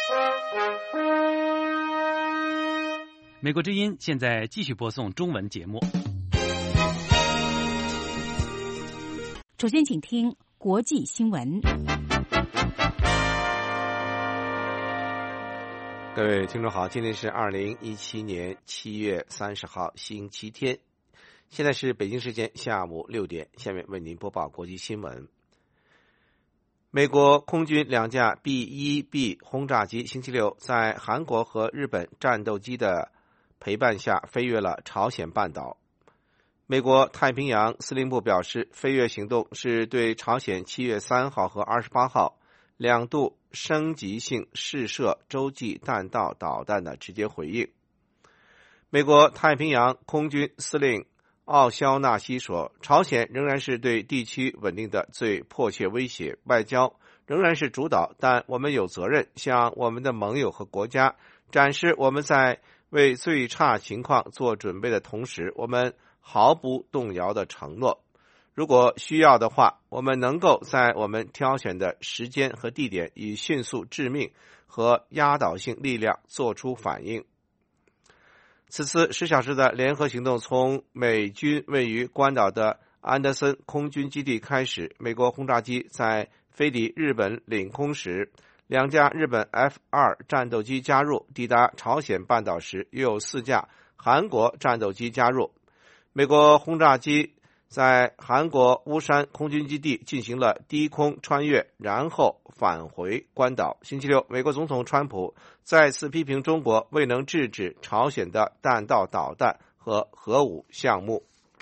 美国之音现在继续播送中文节目。 首先请听国际新闻。 各位听众好，今天是2017年7月30号星期天，现在是北京时间下午6点，下面为您播报国际新闻。美国空军2架 B-1B 轰炸机星期六在韩国和日本战斗机的陪伴下飞越了朝鲜半岛。美国太平洋司令部表示，飞越行动是对朝鲜7月3号和28号2度升级性试射洲际弹道导弹的直接回应。美国太平洋空军司令奥肖纳西说，朝鲜仍然是对地区稳定的最迫切威胁，外交仍然是主导，但我们有责任向我们的盟友和国家展示我们在为最差情况做准备的同时，我们毫不动摇的承诺，如果需要的话，我们能够在我们挑选的时间和地点以迅速致命和压倒性力量做出反应。此次10小时的联合行动从美军位于关岛的安德森空军基地开始，美国轰炸机在飞抵日本领空时，2架日本 F-2 战斗机加入，抵达朝鲜半岛时又有4架韩国战斗机加入。美国轰炸机在韩国乌山空军基地进行了低空穿越，然后返回关岛。星期六，美国总统川普再次批评中国未能制止朝鲜的弹道导弹和核武项目。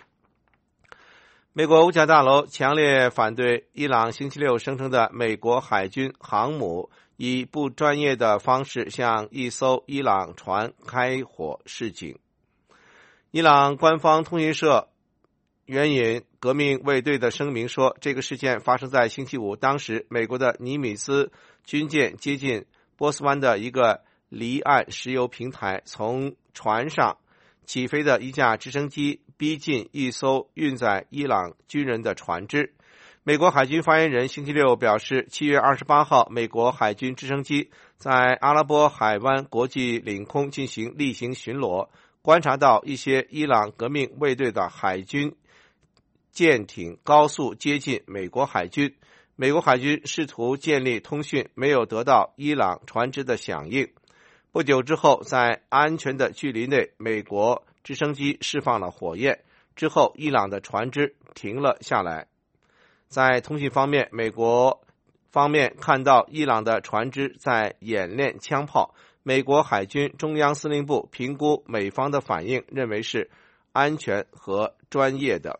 美国五角大楼强烈反对伊朗星期六声称的美国海军航母以不专业的方式向一艘伊朗船开火示警。伊朗官方通讯社援引革命卫队的声明说，这个事件发生在星期五，当时美国的尼米兹军舰接近波斯湾的一个离岸石油平台，从船上起飞的一架直升机逼近一艘运载伊朗军人的船只。美国海军发言人星期六表示，7月28号，美国海军直升机在阿拉伯海湾国际领空进行例行巡逻，观察到一些伊朗革命卫队的海军舰艇高速接近美国海军。美国海军试图建立通讯，没有得到伊朗船只的响应。不久之后，在安全的距离内，美国直升机释放了火焰，之后伊朗的船只停了下来。在通讯方面，美国方面看到伊朗的船只在演练枪炮，美国海军中央司令部评估美方的反应，认为是安全和专业的。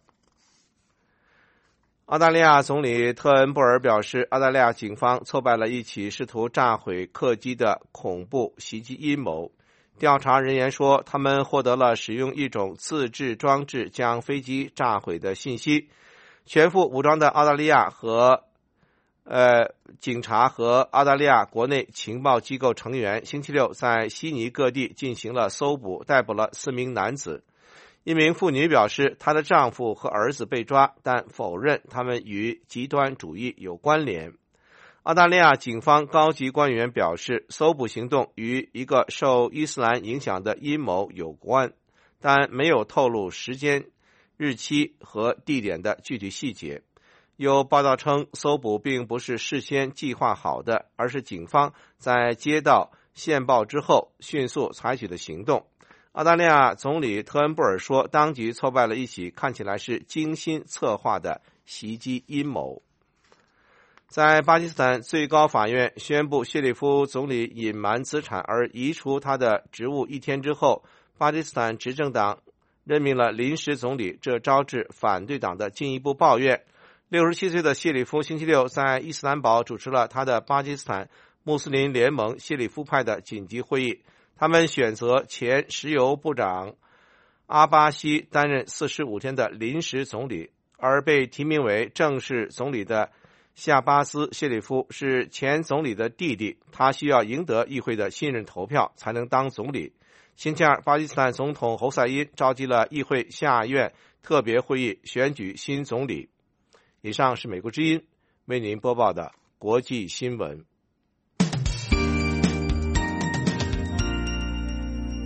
澳大利亚总理特恩布尔表示，澳大利亚警方挫败了一起试图炸毁客机的恐怖袭击阴谋。调查人员说，他们获得了使用一种自制装置将飞机炸毁的信息。全副武装的澳大利亚和警察和澳大利亚国内情报机构成员星期六在悉尼各地进行了搜捕，逮捕了4名男子。一名妇女表示，她的丈夫和儿子被抓，但否认他们与极端主义有关联。澳大利亚警方高级官员表示，搜捕行动与一个受伊斯兰影响的阴谋有关，但没有透露时间、日期和地点的具体细节。有报道称，搜捕并不是事先计划好的，而是警方在接到线报之后迅速采取的行动。澳大利亚总理特恩布尔说，当局挫败了一起看起来是精心策划的袭击阴谋。在巴基斯坦最高法院宣布谢里夫总理隐瞒资产而移除他的职务1天之后，巴基斯坦执政党任命了临时总理，这招致反对党的进一步抱怨。67岁的谢里夫星期六在伊斯兰堡主持了他的巴基斯坦穆斯林联盟谢里夫派的紧急会议，他们选择前石油部长阿巴西担任45天的临时总理，而被提名为正式总理的夏巴斯·谢里夫是前总理的弟弟，他需要赢得议会的信任投票才能当总理。星期二，巴基斯坦总统侯赛因召集了议会下院特别会议，选举新总理。以上是美国之音为您播报的国际新闻。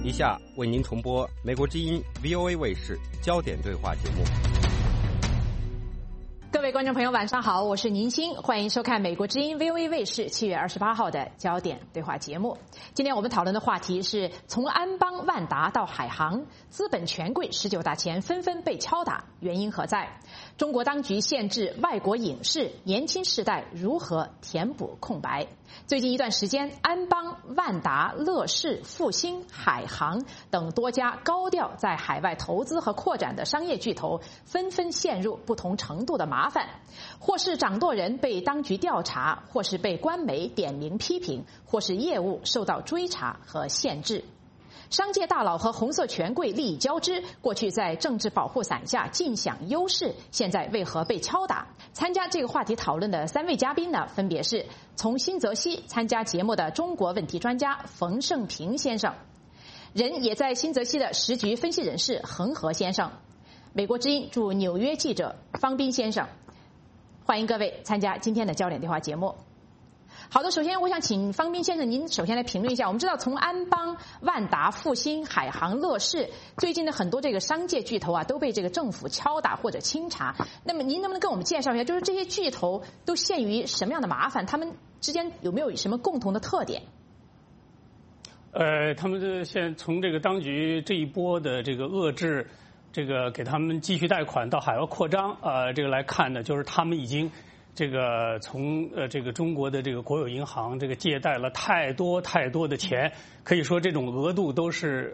以下为您重播美国之音 VOA 卫视焦点对话节目。 各位观众朋友，晚上好，我是宁鑫，欢迎收看美国之音 VOA 卫视7月28号的焦点对话节目。今天我们讨论的话题是从安邦、万达到海航，资本权贵19大前纷纷被敲打，原因何在？中国当局限制外国影视，年轻世代如何填补空白？最近一段时间，安邦、万达、乐视、复星、海航等多家高调在海外投资和扩展的商业巨头纷纷陷入不同程度的麻烦，或是掌舵人被当局调查，或是被官媒点名批评，或是业务受到追查和限制。商界大佬和红色权贵利益交织，过去在政治保护伞下尽享优势，现在为何被敲打？参加这个话题讨论的3位嘉宾呢，分别是从新泽西参加节目的中国问题专家冯胜平先生，人也在新泽西的时局分析人士恒河先生，美国之音驻纽约记者方斌先生。欢迎各位参加今天的焦点对话节目。好的，首先我想请方斌先生，您首先来评论一下。我们知道，从安邦、万达、复星、海航、乐视，最近的很多这个商界巨头啊，都被这个政府敲打或者清查。那么，您能不能跟我们介绍一下，就是这些巨头都陷于什么样的麻烦？他们之间有没有什么共同的特点？ 他们现从这个当局这一波的这个遏制，这个给他们继续贷款到海外扩张，这个来看呢，就是他们已经。这个从这个中国的这个国有银行这个借贷了太多的钱，可以说这种额度都是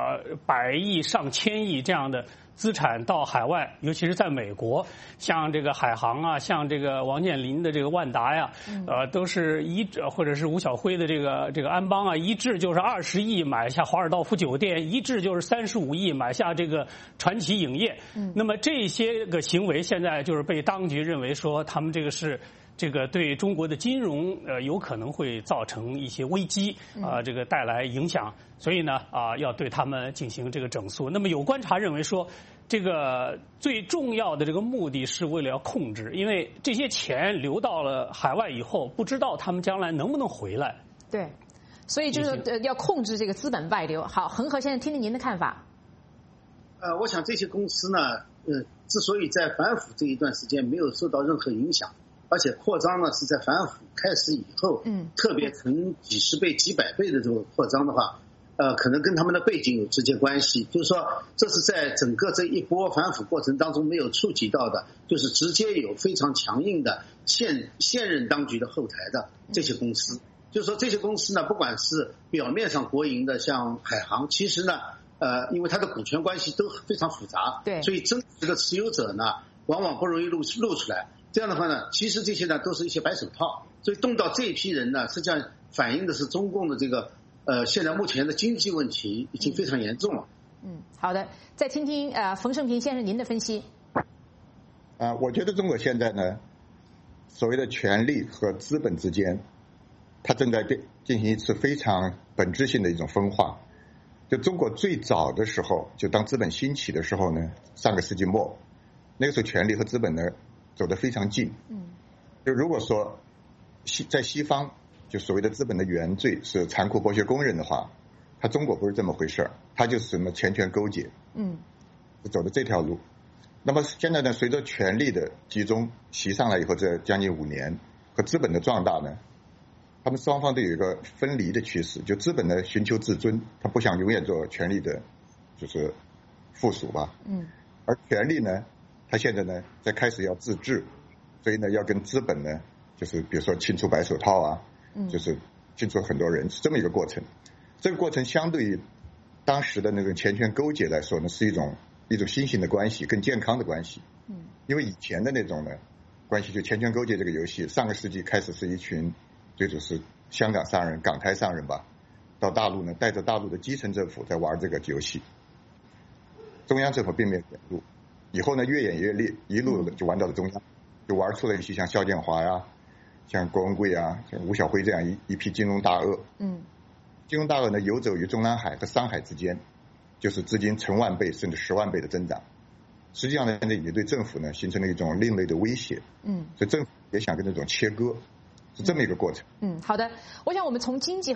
100亿上千亿这样的资产到海外，尤其是在美国，像这个海航啊，像这个王健林的这个万达呀，都是或者是吴晓辉的这个安邦啊，一掷就是20亿买下华尔道夫酒店，一掷就是35亿买下这个传奇影业。那么这些个行为现在就是被当局认为说他们这个是。这个对中国的金融有可能会造成一些危机这个带来影响，所以呢要对他们进行这个整肃。那么有观察认为说，这个最重要的这个目的是为了要控制，因为这些钱流到了海外以后，不知道他们将来能不能回来。 对，所以就是要控制这个资本外流。好，恒河先生，听听您的看法。 我想这些公司呢，之所以在反腐这一段时间没有受到任何影响。而且扩张呢是在反腐开始以后，特别成几十倍、几百倍的这种扩张的话，可能跟他们的背景有直接关系。就是说，这是在整个这一波反腐过程当中没有触及到的，就是直接有非常强硬的现任当局的后台的这些公司。就是说，这些公司呢，不管是表面上国营的，像海航，其实呢，因为它的股权关系都非常复杂，对，所以真实的持有者呢，往往不容易露出来。这样的话呢，其实这些呢都是一些白手套，所以动到这一批人呢，实际上反映的是中共的这个现在目前的经济问题已经非常严重了。 好的，再听听冯胜平先生您的分析。 我觉得中国现在呢，所谓的权力和资本之间，它正在进行一次非常本质性的一种分化。就中国最早的时候，就当资本兴起的时候呢，上个世纪末，那个时候权力和资本呢走得非常近。就如果说在西方，就所谓的资本的原罪是残酷剥削工人的话，他中国不是这么回事儿，他就是什么钱权勾结，走的这条路。那么现在呢，随着权力的集中袭上来以后，这将近5年和资本的壮大呢，他们双方都有一个分离的趋势。就资本呢寻求自尊，他不想永远做权力的就是附属吧，而权力呢，他现在呢在开始要自治，所以呢要跟资本呢就是比如说清除白手套啊，就是清除很多人，是这么一个过程。这个过程相对于当时的那种钱权勾结来说呢，是一种新型的关系，更健康的关系。因为以前的那种呢关系，就钱权勾结这个游戏，上个世纪开始是一群最主是香港商人、港台商人吧，到大陆呢带着大陆的基层政府在玩这个游戏，中央政府并没有卷入。以后呢越演越烈，一路就玩到了中央，就玩出了一些像肖建华呀、像郭文贵啊、像吴晓辉这样一批金融大鳄。金融大鳄呢游走于中南海和上海之间，就是资金成万倍甚至10万倍的增长。实际上呢，也对政府呢形成了一种另类的威胁。所以政府也想跟这种切割，是这么一个过程。 好的，我想我们从经济和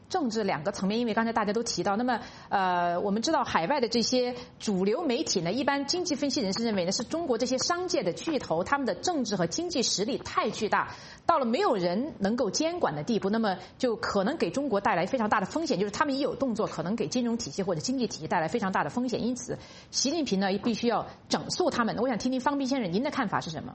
政治两个层面，因为刚才大家都提到，那么我们知道海外的这些主流媒体呢，一般经济分析人士认为呢，是中国这些商界的巨头，他们的政治和经济实力太巨大，到了没有人能够监管的地步，那么就可能给中国带来非常大的风险，就是他们一有动作，可能给金融体系或者经济体系带来非常大的风险。因此，习近平呢必须要整肃他们。我想听听方斌先生您的看法是什么？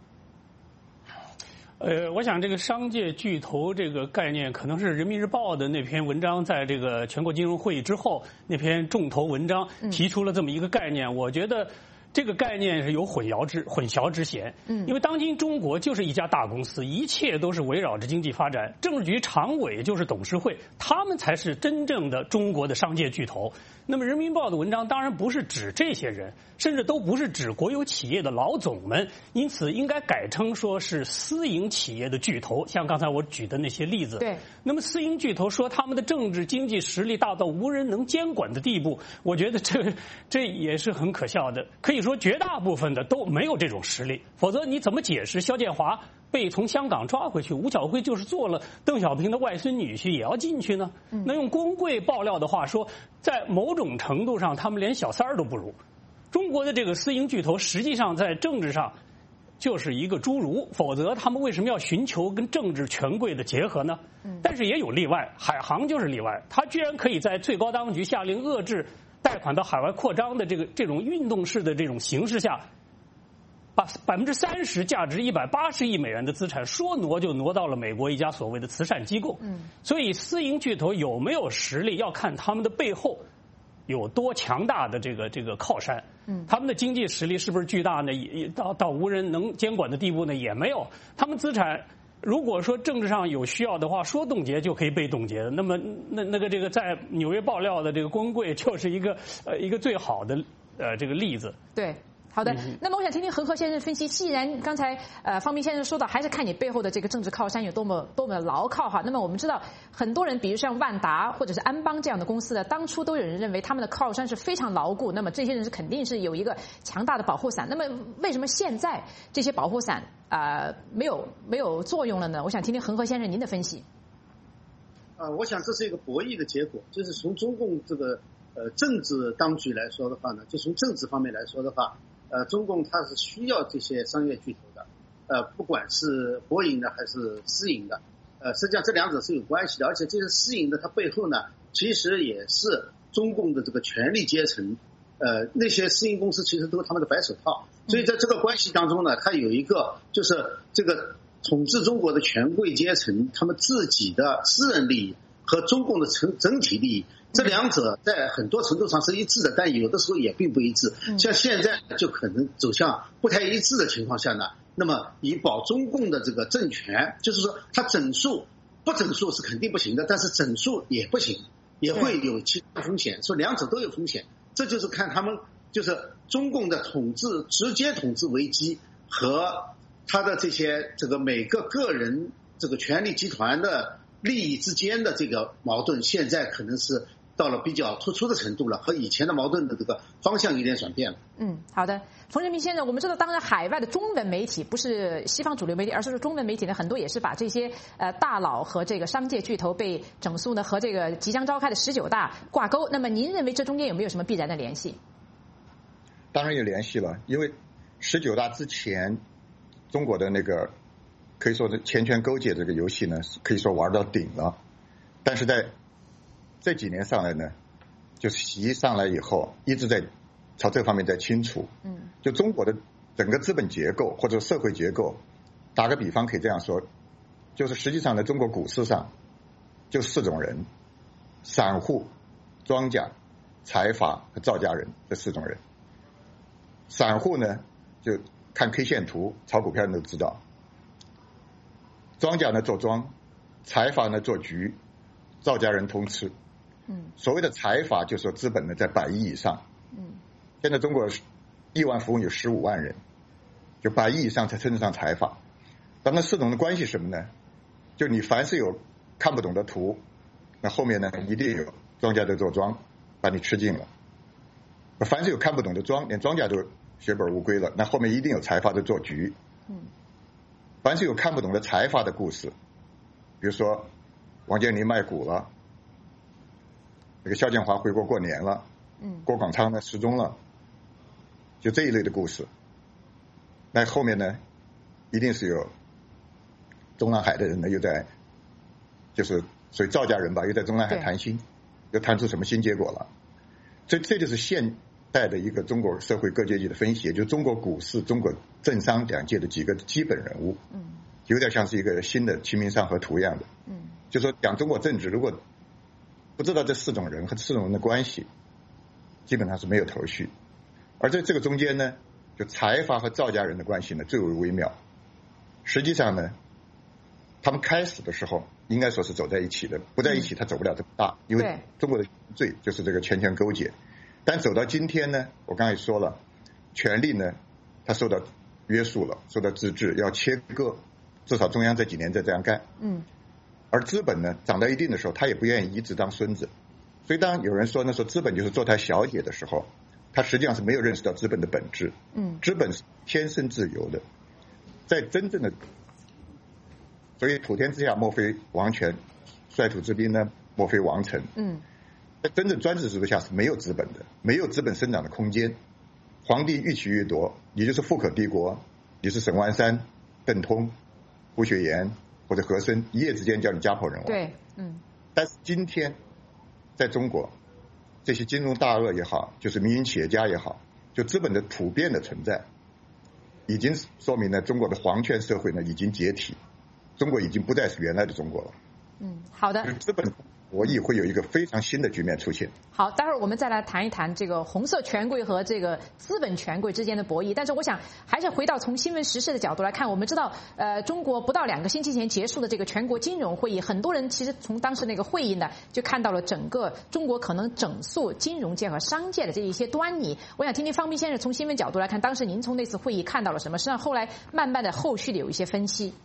我想这个商界巨头这个概念，可能是人民日报的那篇文章在这个全国金融会议之后那篇重头文章提出了这么一个概念。我觉得这个概念是有混淆之嫌。因为当今中国就是一家大公司，一切都是围绕着经济发展，政治局常委就是董事会，他们才是真正的中国的商界巨头。那么人民日报的文章当然不是指这些人，甚至都不是指国有企业的老总们，因此应该改称说是私营企业的巨头，像刚才我举的那些例子。 对。 那么私营巨头说他们的政治经济实力大到无人能监管的地步，我觉得这也是很可笑的。可以说绝大部分的都没有这种实力，否则你怎么解释肖建华被从香港抓回去，吴晓辉就是做了邓小平的外孙女婿也要进去呢？那用工贵爆料的话说，在某种程度上他们连小三儿都不如。中国的这个私营巨头实际上在政治上就是一个侏儒，否则他们为什么要寻求跟政治权贵的结合呢？但是也有例外，海航就是例外，他居然可以在最高当局下令遏制贷款到海外扩张的这种运动式的这种形势下，把30%价值180亿美元的资产说挪就挪到了美国一家所谓的慈善机构。所以私营巨头有没有实力，要看他们的背后有多强大的这个靠山。他们的经济实力是不是巨大呢？也到无人能监管的地步呢？也没有。他们资产如果说政治上有需要的话，说冻结就可以被冻结的。那么那个这个在纽约爆料的这个光贵就是一个最好的这个例子。 对。好的，那么我想听听恒河先生分析。既然刚才方斌先生说到，还是看你背后的这个政治靠山有多么牢靠哈。那么我们知道，很多人，比如像万达或者是安邦这样的公司呢，当初都有人认为他们的靠山是非常牢固，那么这些人是肯定是有一个强大的保护伞。那么为什么现在这些保护伞没有作用了呢？我想听听恒河先生您的分析。 我想这是一个博弈的结果，就是从中共这个政治当局来说的话呢，就从政治方面来说的话。中共它是需要这些商业巨头的，不管是国营的还是私营的，实际上这两者是有关系的，而且这些私营的它背后呢，其实也是中共的这个权力阶层，那些私营公司其实都是他们的白手套，所以在这个关系当中呢，它有一个就是这个统治中国的权贵阶层他们自己的私人利益和中共的整体利益。这两者在很多程度上是一致的，但有的时候也并不一致。像现在就可能走向不太一致的情况下呢，那么以保中共的这个政权，就是说它整肃不整肃是肯定不行的，但是整肃也不行，也会有其他风险，说两者都有风险。这就是看他们就是中共的直接统治危机和他的这个每个个人这个权力集团的利益之间的这个矛盾，现在可能是到了比较突出的程度了，和以前的矛盾的这个方向有点转变了。 好的，冯仁明先生，我们知道，当然海外的中文媒体不是西方主流媒体，而是说中文媒体呢，很多也是把这些大佬和这个商界巨头被整肃呢和这个即将召开的19大挂钩。那么您认为这中间有没有什么必然的联系？ 当然有联系了，因为19大之前，中国的那个可以说是钱权勾结这个游戏呢，可以说玩到顶了。但是在这几年上来呢，就是习上来以后一直在朝这方面在清除。就中国的整个资本结构或者社会结构，打个比方可以这样说，就是实际上呢，中国股市上就4种人：散户、庄家、财阀和造假人，这4种人。散户呢，就看 K 线图炒股票人都知道。庄家呢做庄，财阀呢做局，造假人通吃。所谓的财阀就是说资本呢在100亿以上。现在中国亿万富翁有15万人，就100亿以上才称得上财阀。但那4种的关系是什么呢？就你凡是有看不懂的图，那后面呢一定有庄家在做庄，把你吃尽了。凡是有看不懂的庄，连庄家都血本无归了，那后面一定有财阀在做局。凡是有看不懂的财阀的故事，比如说王健林卖股了， 那个肖建华回国过年了，郭广昌呢失踪了，就这一类的故事。那后面呢，一定是有中南海的人呢又在，就是所谓赵家人吧，又在中南海谈心，又谈出什么新结果了。这就是现代的一个中国社会各阶级的分析，也就是中国股市、中国政商两界的几个基本人物，有点像是一个新的《清明上河图》一样的，就说讲中国政治，如果不知道这4种人和4种人的关系，基本上是没有头绪。而在这个中间呢，就财阀和赵家人的关系呢最为微妙。实际上呢，他们开始的时候应该说是走在一起的，不在一起他走不了这么大，因为中国的罪就是这个权权勾结。但走到今天呢，我刚才说了，权力呢它受到约束了，受到自治，要切割，至少中央这几年在这样干。而资本呢长到一定的时候，他也不愿意一直当孙子。所以当有人说资本就是坐台小姐的时候，他实际上是没有认识到资本的本质。资本是天生自由的，在真正的，所以普天之下莫非王权，率土之滨呢莫非王臣。在真正专制制度下是没有资本的，没有资本生长的空间。皇帝欲取欲夺，你就是富可敌国，你是沈万三、邓通、胡雪岩或者和珅，一夜之间叫你家破人亡。 对， 但是今天在中国，这些金融大鳄也好，就是民营企业家也好，就资本的普遍的存在，已经说明了中国的皇权社会呢已经解体，中国已经不再是原来的中国了。 好的。 资本博弈会有一个非常新的局面出现。 好，待会儿我们再来谈一谈这个红色权贵和这个资本权贵之间的博弈。但是我想还是回到从新闻时事的角度来看，我们知道，中国不到2个星期前结束的这个全国金融会议，很多人其实从当时那个会议呢，就看到了整个中国可能整肃金融界和商界的这一些端倪。我想听听方斌先生从新闻角度来看，当时您从那次会议看到了什么？实际上后来慢慢的后续的有一些分析。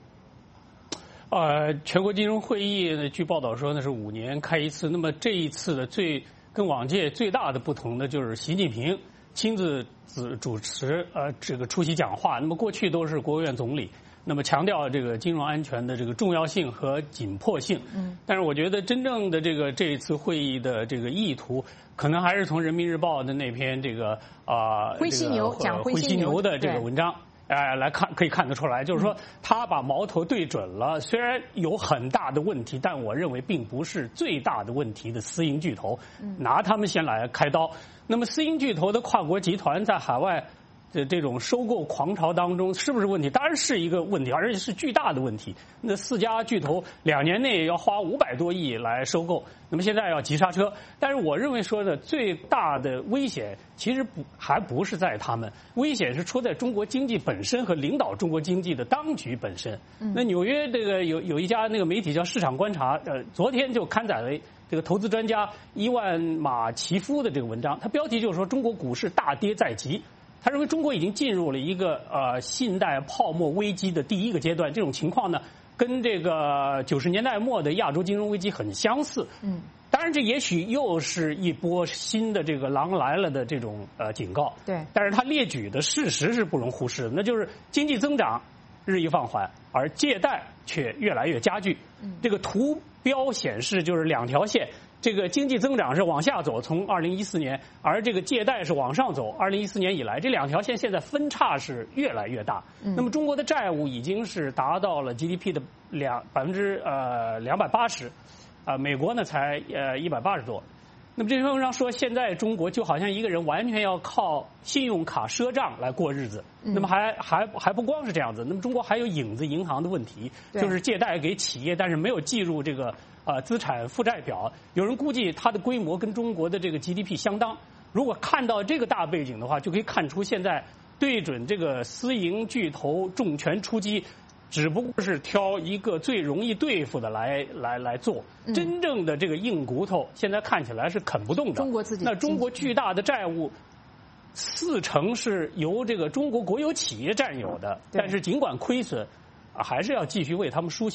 全国金融会议呢，据报道说呢是5年开一次。那么这一次的跟往届最大的不同呢，就是习近平亲自主持这个出席讲话。那么过去都是国务院总理，那么强调这个金融安全的这个重要性和紧迫性。但是我觉得真正的这一次会议的这个意图，可能还是从人民日报的那篇这个灰犀牛讲灰犀牛的这个文章。来看可以看得出来，就是说他把矛头对准了虽然有很大的问题，但我认为并不是最大的问题的私营巨头，拿他们先来开刀。那么私营巨头的跨国集团在海外的这种收购狂潮当中是不是问题？当然是一个问题，而且是巨大的问题。那4家巨头2年内要花500多亿来收购，那么现在要急刹车。但是我认为说的最大的危险其实还不是在他们，危险是出在中国经济本身和领导中国经济的当局本身。那纽约这个有一家那个媒体叫市场观察，昨天就刊载了这个投资专家伊万马奇夫的这个文章，他标题就是说中国股市大跌在即。他认为中国已经进入了一个信贷泡沫危机的第1个阶段，这种情况呢，跟这个90年代末的亚洲金融危机很相似。当然这也许又是一波新的这个狼来了的这种警告。 对。 但是他列举的事实是不容忽视的，那就是经济增长日益放缓，而借贷却越来越加剧。这个图标显示就是2条线。这个经济增长是往下走，从2014年，而这个借贷是往上走。2014年以来，这2条线现在分差是越来越大。那么中国的债务已经是达到了 GDP 的280%，美国呢才180多。那么这篇文章说，现在中国就好像一个人完全要靠信用卡赊账来过日子。那么还不光是这样子，那么中国还有影子银行的问题，就是借贷给企业，但是没有计入这个资产负债表。有人估计它的规模跟中国的这个 GDP 相当。如果看到这个大背景的话，就可以看出现在对准这个私营巨头重拳出击，只不过是挑一个最容易对付的来做。真正的这个硬骨头现在看起来是啃不动的。中国巨大的债务40%是由这个中国国有企业占有的，但是尽管亏损，还是要继续为他们输血。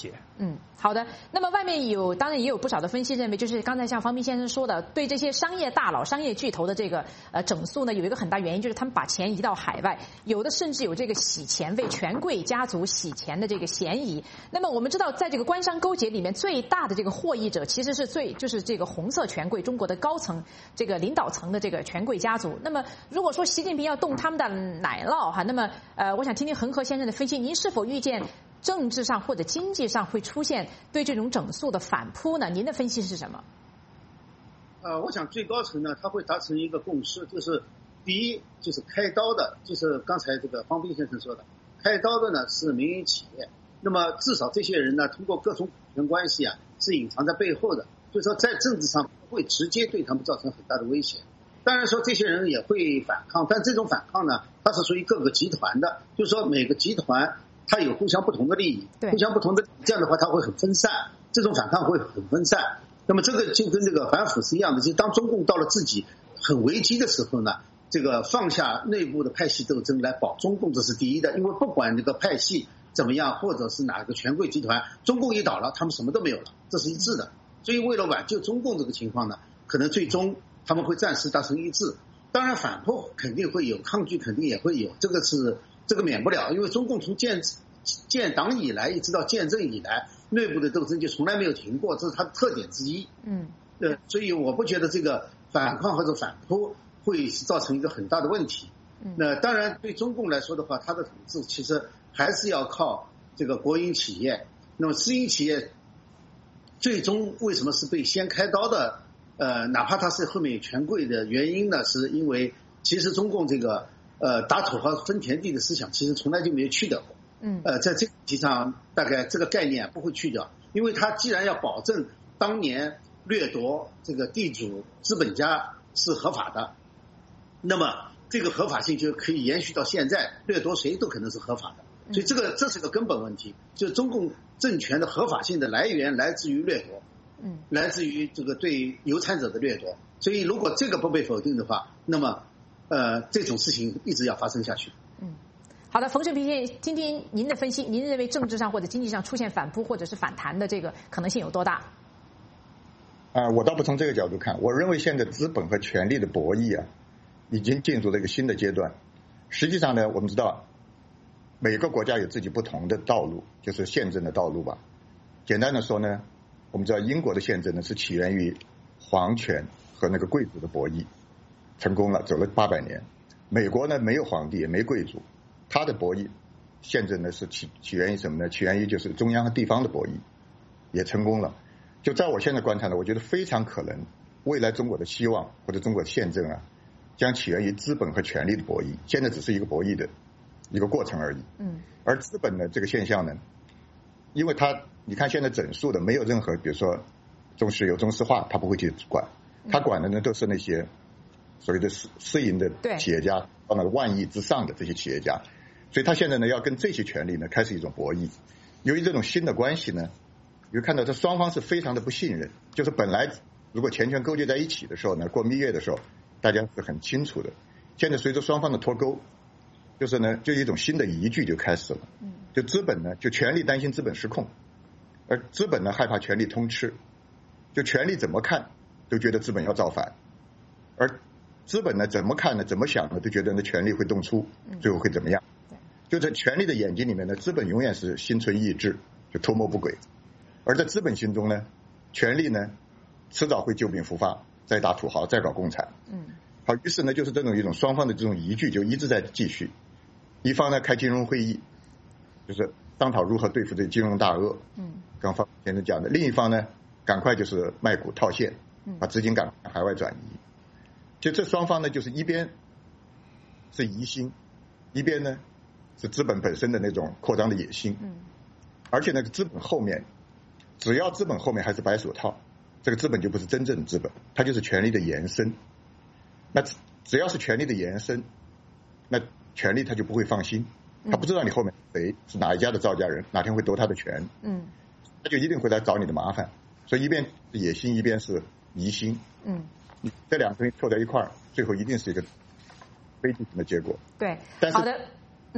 好的。那么外面当然也有不少的分析认为，就是刚才像方斌先生说的，对这些商业大佬、商业巨头的这个整肃呢，有一个很大原因就是他们把钱移到海外，有的甚至有这个洗钱、为权贵家族洗钱的这个嫌疑。那么我们知道，在这个官商勾结里面，最大的这个获益者其实是就是这个红色权贵，中国的高层这个领导层的这个权贵家族。那么如果说习近平要动他们的奶酪哈，那么我想听听恒河先生的分析，您是否预见政治上或者经济上会出现对这种整肃的反扑呢？您的分析是什么？ 我想最高层呢，他会达成一个共识，就是第一就是开刀的，就是刚才这个方斌先生说的，开刀的呢是民营企业，那么至少这些人呢，通过各种股权关系啊，是隐藏在背后的，所以说在政治上不会直接对他们造成很大的威胁。当然说这些人也会反抗，但这种反抗呢，它是属于各个集团的，就是说每个集团它有互相不同的利益，互相不同的，这样的话它会很分散，这种反抗会很分散。那么这个就跟这个反腐是一样的，就是当中共到了自己很危机的时候呢，这个放下内部的派系斗争来保中共，这是第一的。因为不管这个派系怎么样，或者是哪个权贵集团，中共一倒了，他们什么都没有了，这是一致的。所以为了挽救中共这个情况呢，可能最终他们会暂时达成一致。当然反扑肯定会有，抗拒肯定也会有，这个免不了，因为中共从建党以来一直到建政以来，内部的斗争就从来没有停过，这是它的特点之一。所以我不觉得这个反抗或者反扑会造成一个很大的问题。那当然对中共来说的话，它的统治其实还是要靠这个国营企业。那么私营企业最终为什么是被先开刀的？哪怕它是后面有权贵的原因呢，是因为其实中共这个打土豪分田地的思想其实从来就没有去掉过。在这个问题上，大概这个概念不会去掉，因为它既然要保证当年掠夺这个地主资本家是合法的，那么这个合法性就可以延续到现在，掠夺谁都可能是合法的。所以这是个根本问题，就是中共政权的合法性的来源来自于掠夺。来自于这个对有产者的掠夺，所以如果这个不被否定的话，那么这种事情一直要发生下去。 好的，冯胜平先生，听听您的分析，您认为政治上或者经济上出现反扑或者是反弹的这个可能性有多大？ 我倒不从这个角度看，我认为现在资本和权力的博弈啊，已经进入了一个新的阶段。实际上呢，我们知道每个国家有自己不同的道路，就是宪政的道路吧。简单的说呢，我们知道英国的宪政呢是起源于皇权和那个贵族的博弈，成功了，走了800年。美国呢没有皇帝也没贵族，它的博弈宪政呢是起源于什么呢？起源于就是中央和地方的博弈，也成功了。就在我现在观察呢，我觉得非常可能未来中国的希望或者中国的宪政啊，将起源于资本和权力的博弈，现在只是一个博弈的一个过程而已。而资本的这个现象呢，因为它你看现在整肃的没有任何，比如说中石油、中石化，他不会去管，他管的呢都是那些所谓的私营的企业家，到那个万亿之上的这些企业家，所以他现在呢要跟这些权力呢开始一种博弈。由于这种新的关系呢，你会看到这双方是非常的不信任，就是本来如果钱权勾结在一起的时候呢，过蜜月的时候大家是很清楚的，现在随着双方的脱钩，就是呢就一种新的疑惧就开始了。就资本呢，就权力担心资本失控，而资本呢害怕权力通吃，就权力怎么看都觉得资本要造反，而资本呢怎么看呢，怎么想呢，都觉得呢权力会动粗，最后会怎么样。就在权力的眼睛里面呢，资本永远是心存异志，就图谋不轨，而在资本心中呢，权力呢迟早会旧病复发，再打土豪，再搞共产。好，于是呢就是这种一种双方的这种疑惧就一直在继续。一方呢开金融会议，就是商讨如何对付这金融大鳄，刚方先生讲的。另一方呢赶快就是卖股套现，把资金赶快海外转移。就这双方呢就是一边是疑心，一边呢是资本本身的那种扩张的野心。而且那个资本后面，只要资本后面还是白手套，这个资本就不是真正的资本，它就是权力的延伸。那只要是权力的延伸，那权力他就不会放心，他不知道你后面谁是哪一家的造假人，哪天会夺他的权，他就一定会来找你的麻烦。所以一边是野心，一边是疑心，这两个东西凑在一块儿，最后一定是一个悲剧性的结果。 对， 但是好的。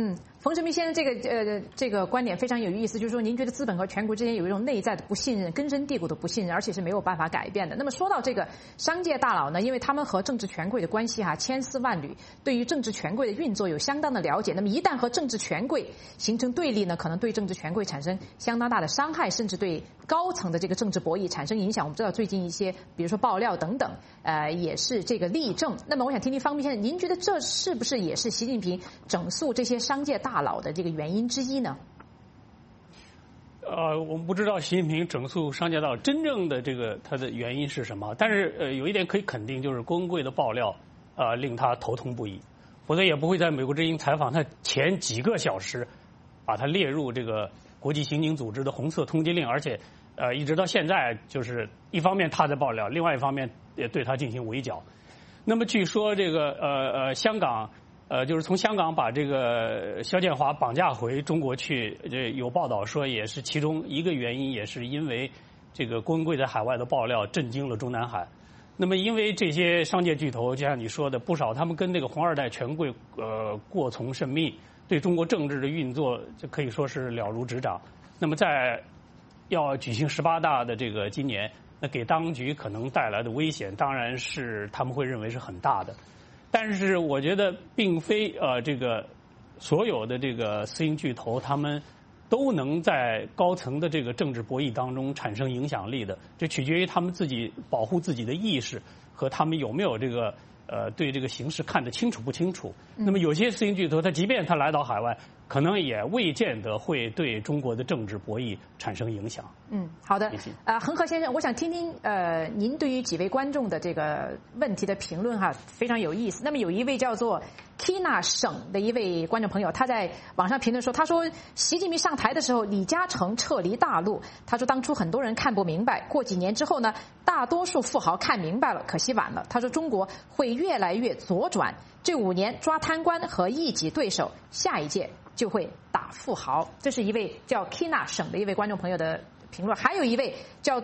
冯胜明先生这个观点非常有意思，就是说您觉得资本和权贵之间有一种内在的不信任，根深蒂固的不信任，而且是没有办法改变的。那么说到这个商界大佬呢，因为他们和政治权贵的关系千丝万缕，对于政治权贵的运作有相当的了解。那么一旦和政治权贵形成对立呢，可能对政治权贵产生相当大的伤害，甚至对高层的这个政治博弈产生影响。我们知道最近一些比如说爆料等等，也是这个例证。那么我想听听方明先生，您觉得这是不是也是习近平整肃这些商界大佬的这个原因之一呢？ 我们不知道习近平整肃商界大佬真正的这个他的原因是什么，但是有一点可以肯定，就是郭文贵的爆料令他头痛不已，否则也不会在美国之音采访他前几个小时把他列入这个国际刑警组织的红色通缉令，而且一直到现在，就是一方面他在爆料，另外一方面也对他进行围剿。那么据说这个香港就是从香港把这个肖建华绑架回中国去，有报道说也是其中一个原因，也是因为这个郭文贵在海外的爆料震惊了中南海。那么因为这些商界巨头，就像你说的，不少他们跟那个红二代权贵过从甚密，对中国政治的运作就可以说是了如指掌。那么在要举行18大的这个今年，那给当局可能带来的危险，当然是他们会认为是很大的。但是我觉得并非这个所有的这个私营巨头他们都能在高层的这个政治博弈当中产生影响力的，这取决于他们自己保护自己的意识和他们有没有这个对这个形势看得清楚不清楚。那么有些私营巨头，他即便他来到海外，可能也未见得会对中国的政治博弈产生影响。 好的。恒河先生，我想听听您对于几位观众的这个问题的评论非常有意思。那么有一位叫做 Kina 省的一位观众朋友，他在网上评论说，他说习近平上台的时候，李嘉诚撤离大陆，他说当初很多人看不明白，过几年之后呢，大多数富豪看明白了，可惜晚了。他说中国会越来越左转，这5年抓贪官和异己对手，下一届就会打富豪。这是一位叫 Kina 省的一位观众朋友的评论。还有一位叫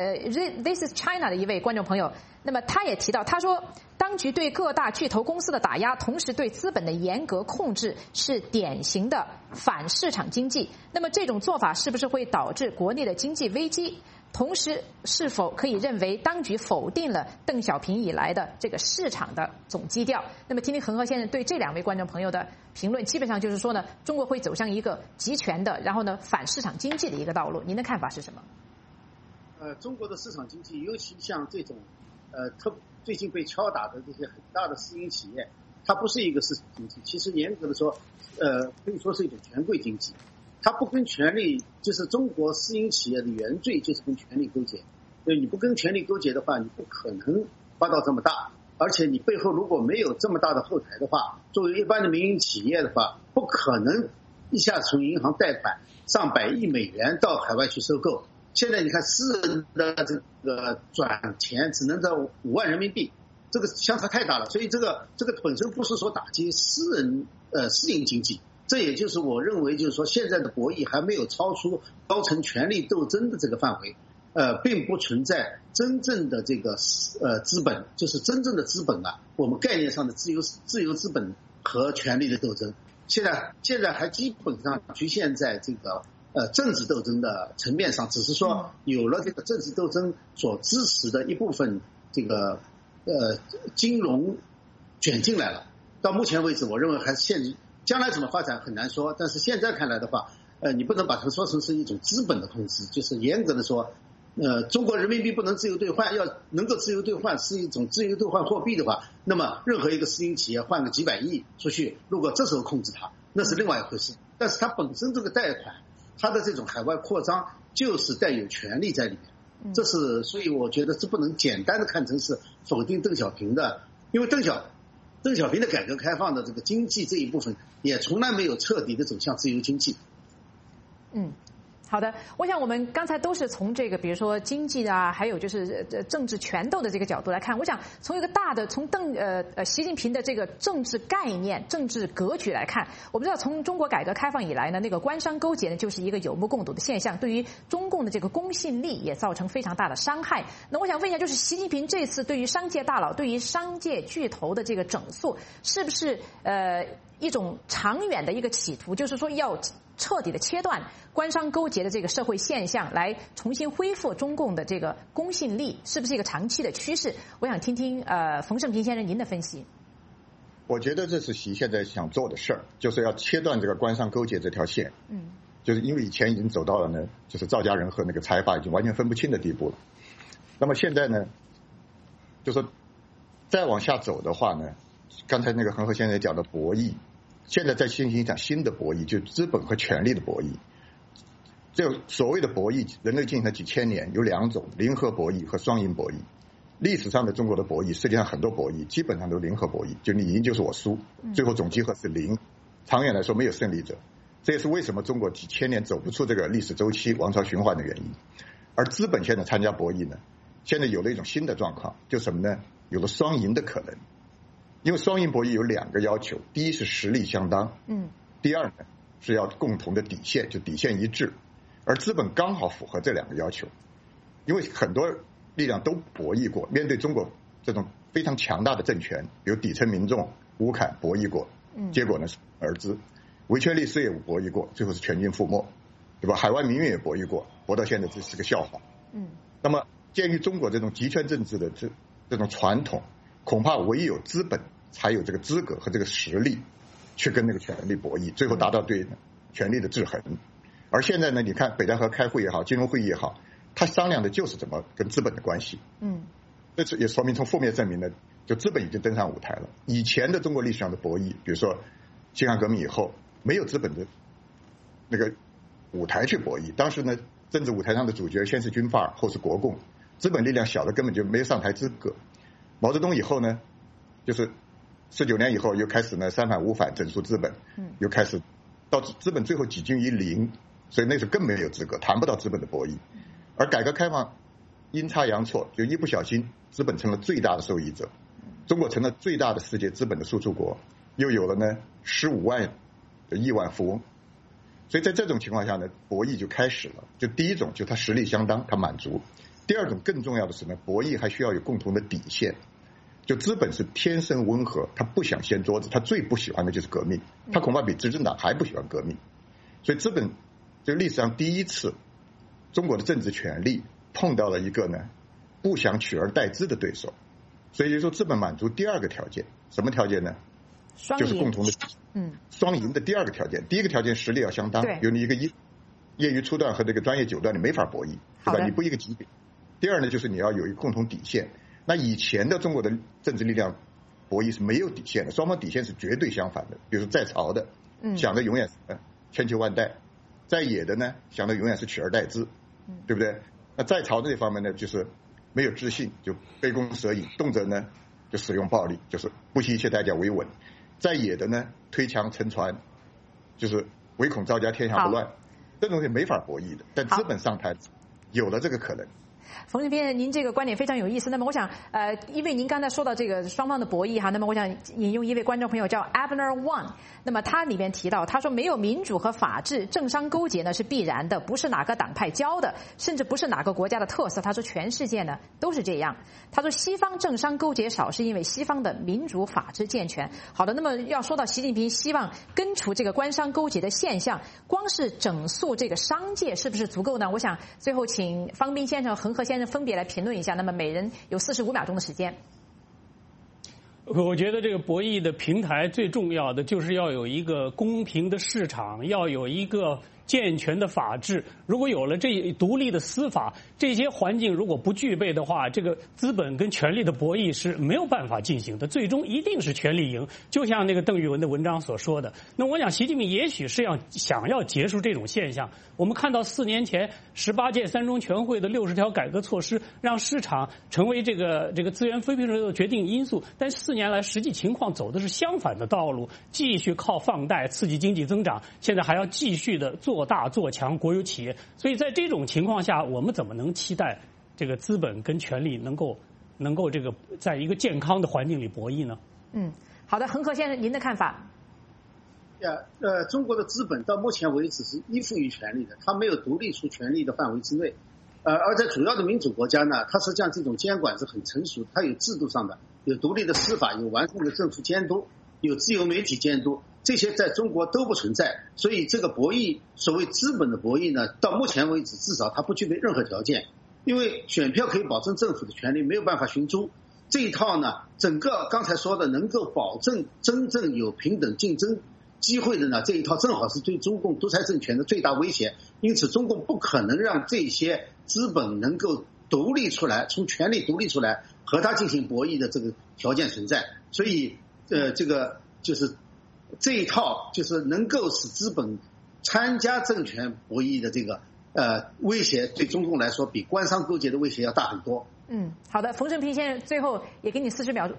This is China 的一位观众朋友，那么他也提到，他说当局对各大巨头公司的打压，同时对资本的严格控制，是典型的反市场经济。那么这种做法是不是会导致国内的经济危机？同时，是否可以认为当局否定了邓小平以来的这个市场的总基调？那么听听恒河先生对这2位观众朋友的评论，基本上就是说呢，中国会走向一个集权的，然后呢反市场经济的一个道路。您的看法是什么？ 中国的市场经济，尤其像这种最近被敲打的这些很大的私营企业，它不是一个市场经济，其实严格的说，可以说是一种权贵经济。它不跟权力，就是中国私营企业的原罪就是跟权力勾结。你不跟权力勾结的话，你不可能发到这么大。而且你背后如果没有这么大的后台的话，作为一般的民营企业的话，不可能一下从银行贷款上百亿美元到海外去收购。现在你看私人的这个转钱只能在5万人民币，这个相差太大了。所以这个本身不是说打击私营经济。这也就是我认为，就是说现在的博弈还没有超出高层权力斗争的这个范围，并不存在真正的这个资本，就是真正的资本我们概念上的自由资本和权力的斗争，现在还基本上局限在这个政治斗争的层面上，只是说有了这个政治斗争所支持的一部分这个金融卷进来了。到目前为止，我认为还是限制。将来怎么发展很难说，但是现在看来的话，你不能把它说成是一种资本的控制，就是严格的说，中国人民币不能自由兑换，要能够自由兑换是一种自由兑换货币的话，那么任何一个私营企业换个几百亿出去，如果这时候控制它，那是另外一回事。但是它本身这个贷款，它的这种海外扩张就是带有权利在里面，这是所以我觉得这不能简单的看成是否定邓小平的，因为邓小平的改革开放的这个经济这一部分也从来没有彻底的走向自由经济。 好的，我想我们刚才都是从这个比如说经济还有就是政治权斗的这个角度来看，我想从一个大的从习近平的这个政治概念、政治格局来看，我们知道从中国改革开放以来呢，那个官商勾结呢就是一个有目共睹的现象，对于中共的这个公信力也造成非常大的伤害。那我想问一下，就是习近平这次对于商界大佬、对于商界巨头的这个整肃，是不是一种长远的一个企图，就是说要彻底的切断官商勾结的这个社会现象，来重新恢复中共的这个公信力，是不是一个长期的趋势？我想听听冯胜平先生您的分析。 我觉得这是习现在想做的事儿，就是要切断这个官商勾结这条线。就是因为以前已经走到了呢，就是赵家人和那个财阀已经完全分不清的地步了。那么现在呢，就是再往下走的话呢，刚才那个恒河先生讲的博弈，现在在进行一场新的博弈，就资本和权力的博弈。这个所谓的博弈，人类进行了几千年，有两种：零和博弈和双赢博弈。历史上的中国的博弈，世界上很多博弈基本上都零和博弈，就你赢就是我输，最后总积合是零，长远来说没有胜利者。这也是为什么中国几千年走不出这个历史周期、王朝循环的原因。而资本现在参加博弈呢，现在有了一种新的状况，就是什么呢？有了双赢的可能。因为双赢博弈有两个要求，第一是实力相当，第二呢是要共同的底线，就底线一致。而资本刚好符合这两个要求，因为很多力量都博弈过，面对中国这种非常强大的政权，比如底层民众吴凯博弈过，结果呢是而知。维权律师也博弈过，最后是全军覆没，对吧？海外民运也博弈过，博到现在这是个笑话。那么鉴于中国这种集权政治的这种传统，恐怕唯有资本才有这个资格和这个实力去跟那个权力博弈，最后达到对权力的制衡。而现在呢，你看北戴河开会也好，金融会议也好，他商量的就是怎么跟资本的关系。这也说明从负面证明呢，就资本已经登上舞台了。以前的中国历史上的博弈，比如说辛亥革命以后，没有资本的那个舞台去博弈。当时呢，政治舞台上的主角先是军阀，后是国共，资本力量小的根本就没有上台资格。毛泽东以后呢，就是19年以后又开始呢三反五反整肃资本，又开始到资本最后几近于零，所以那时候更没有资格，谈不到资本的博弈。而改革开放阴差阳错，就一不小心资本成了最大的受益者，中国成了最大的世界资本的输出国，又有了呢15万的亿万富翁。所以在这种情况下呢，博弈就开始了。就第一种，就它实力相当，它满足；第二种更重要的是呢，博弈还需要有共同的底线。就资本是天生温和，他不想掀桌子，他最不喜欢的就是革命，他恐怕比执政党还不喜欢革命。所以资本这历史上第一次，中国的政治权力碰到了一个呢不想取而代之的对手，所以就说资本满足第二个条件，什么条件呢？就是共同的双赢的第二个条件。第一个条件实力要相当，比如你一个业余初段和这个专业九段你没法博弈，对吧？你不一个级别。第二呢，就是你要有一个共同底线。那以前的中国的政治力量博弈是没有底线的，双方底线是绝对相反的。比如说在朝的想的永远是千秋万代，在野的呢想的永远是取而代之，对不对？那在朝的这方面呢，就是没有知性，就杯弓蛇影，动辄呢就使用暴力，就是不惜一切代价维稳。在野的呢推墙沉船，就是唯恐赵家天下不乱，这种是没法博弈的。但资本上台有了这个可能。 冯胜平，您这个观点非常有意思。那么我想，因为您刚才说到这个双方的博弈哈，那么我想引用一位观众朋友叫 Abner One， 那么他里面提到，他说没有民主和法治，政商勾结呢是必然的，不是哪个党派教的，甚至不是哪个国家的特色。他说全世界呢都是这样。他说西方政商勾结少，是因为西方的民主法治健全。好的，那么要说到习近平希望根除这个官商勾结的现象，光是整肃这个商界是不是足够呢？我想最后请方斌先生、恒河先生分别来评论一下，那么每人有45秒钟的时间。 我觉得这个博弈的平台最重要的就是要有一个公平的市场，要有一个健全的法治。如果有了这独立的司法，这些环境如果不具备的话，这个资本跟权力的博弈是没有办法进行的，最终一定是权力赢。就像那个邓玉文的文章所说的，那我想习近平也许是想要结束这种现象。我们看到4年前18届三中全会的60条改革措施，让市场成为这个资源分配的决定因素，但4年来实际情况走的是相反的道路，继续靠放贷刺激经济增长，现在还要继续的做大做强国有企业。所以在这种情况下，我们怎么能期待这个资本跟权力能够这个在一个健康的环境里博弈呢？ 好的，恒河先生，您的看法？ 中国的资本到目前为止是依附于权力的，它没有独立出权力的范围之内。而在主要的民主国家呢，它实际上这种监管是很成熟，它有制度上的，有独立的司法，有完善的政府监督，有自由媒体监督。 这些在中国都不存在，所以这个博弈，所谓资本的博弈呢，到目前为止至少它不具备任何条件，因为选票可以保证政府的权利，没有办法寻租。这一套呢，整个刚才说的能够保证真正有平等竞争机会的呢，这一套正好是对中共独裁政权的最大威胁。因此，中共不可能让这些资本能够独立出来，从权力独立出来和他进行博弈的这个条件存在。所以，这个就是这一套就是能够使资本参加政权博弈的这个威胁，对中共来说比官商勾结的威胁要大很多。 好的，冯胜平先生，最后也给你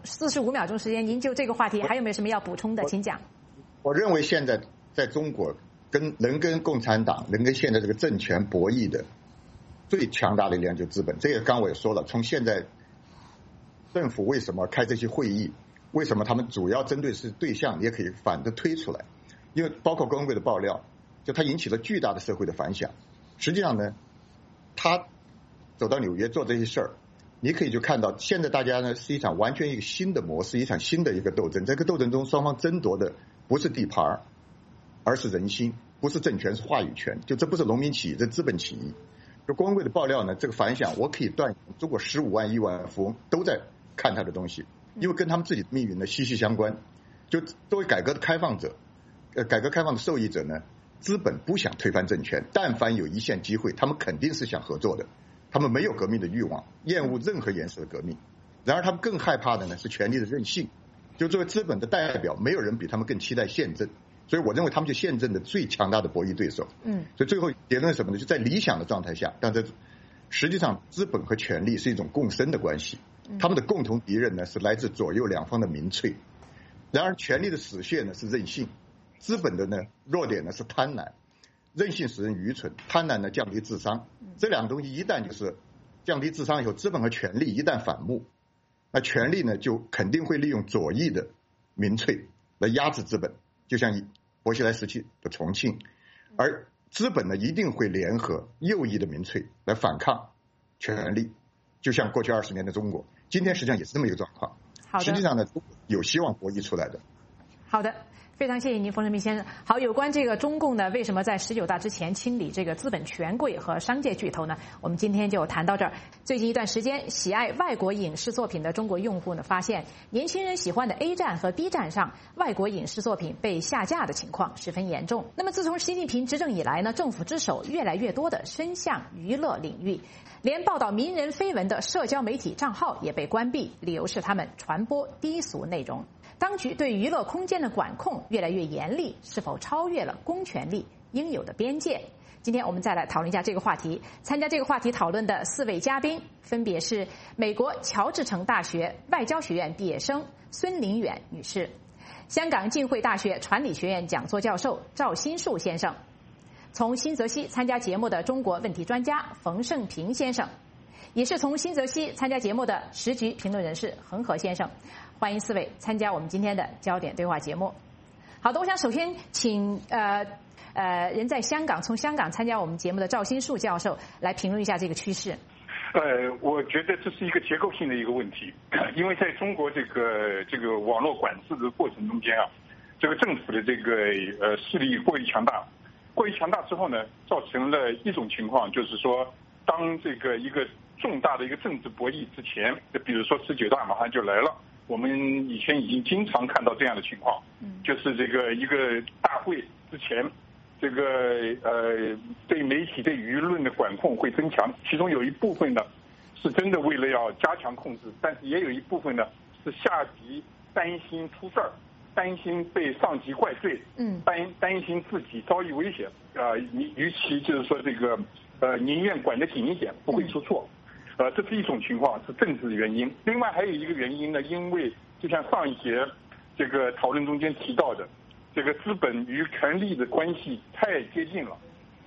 45秒钟时间，您就这个话题还有没有什么要补充的，请讲。 我认为现在在中国能跟共产党能跟现在这个政权博弈的最强大的力量就是资本。这个刚我也说了，从现在政府为什么开这些会议，为什么他们主要针对是对象，也可以反着推出来，因为包括工会的爆料，就它引起了巨大的社会的反响。实际上呢，他走到纽约做这些事儿，你可以就看到现在大家呢是一场完全一个新的模式，一场新的一个斗争。这个斗争中，双方争夺的不是地盘，而是人心，不是政权，是话语权。就这不是农民起义，这资本起义。就工会的爆料呢，这个反响我可以断言，中国15万亿万富翁都在看他的东西，因为跟他们自己的命运呢息息相关。就作为改革的开放者，改革开放的受益者呢，资本不想推翻政权，但凡有一线机会，他们肯定是想合作的。他们没有革命的欲望，厌恶任何颜色的革命。然而他们更害怕的呢是权力的任性。就作为资本的代表，没有人比他们更期待宪政。所以我认为他们就宪政的最强大的博弈对手。所以最后结论是什么呢？就在理想的状态下，但是实际上资本和权力是一种共生的关系。他们的共同敌人呢是来自左右两方的民粹。然而权力的死穴呢是任性，资本的呢弱点呢是贪婪。任性使人愚蠢，贪婪呢降低智商。这两个东西一旦就是降低智商以后，资本和权力一旦反目，那权力呢就肯定会利用左翼的民粹来压制资本，就像薄熙来时期的重庆。而资本呢一定会联合右翼的民粹来反抗权力，就像过去20年的中国，今天实际上也是这么一个状况。实际上呢有希望博弈出来的。 好的，非常谢谢您，冯胜平先生。好，有关这个中共呢，为什么在19大之前清理这个资本权贵和商界巨头呢？我们今天就谈到这儿。最近一段时间，喜爱外国影视作品的中国用户呢，发现年轻人喜欢的 A 站和 B 站上外国影视作品被下架的情况十分严重。那么，自从习近平执政以来呢，政府之手越来越多的伸向娱乐领域，连报道名人绯闻的社交媒体账号也被关闭，理由是他们传播低俗内容。当局对娱乐空间的管控越来越严厉，是否超越了公权力应有的边界？今天我们再来讨论一下这个话题。参加这个话题讨论的4位嘉宾分别是美国乔治城大学外交学院毕业生孙林远女士，香港浸会大学传理学院讲座教授赵新树先生，从新泽西参加节目的中国问题专家冯胜平先生，也是从新泽西参加节目的时局评论人士恒河先生。欢迎4位参加我们今天的焦点对话节目。好的，我想首先请人在香港，从香港参加我们节目的赵新树教授来评论一下这个趋势。 我觉得这是一个结构性的一个问题，因为在中国这个网络管制的过程中间啊，这个政府的这个势力过于强大之后呢，造成了一种情况，就是说当这个一个重大的一个政治博弈之前，就比如说19大马上就来了。我们以前已经经常看到这样的情况，就是这个一个大会之前，这个对媒体对舆论的管控会增强，其中有一部分呢是真的为了要加强控制，但是也有一部分呢是下级担心出事儿，担心被上级怪罪，担心自己遭遇危险，与其就是说这个宁愿管得紧一点，不会出错。这是一种情况，是政治原因。另外还有一个原因呢，因为就像上一节这个讨论中间提到的，这个资本与权力的关系太接近了。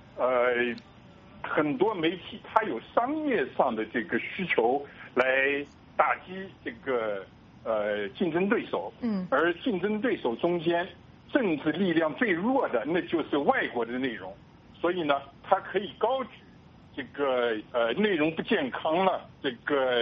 很多媒体它有商业上的这个需求来打击这个竞争对手，而竞争对手中间政治力量最弱的那就是外国的内容，所以呢，它可以高举这个内容不健康了，这个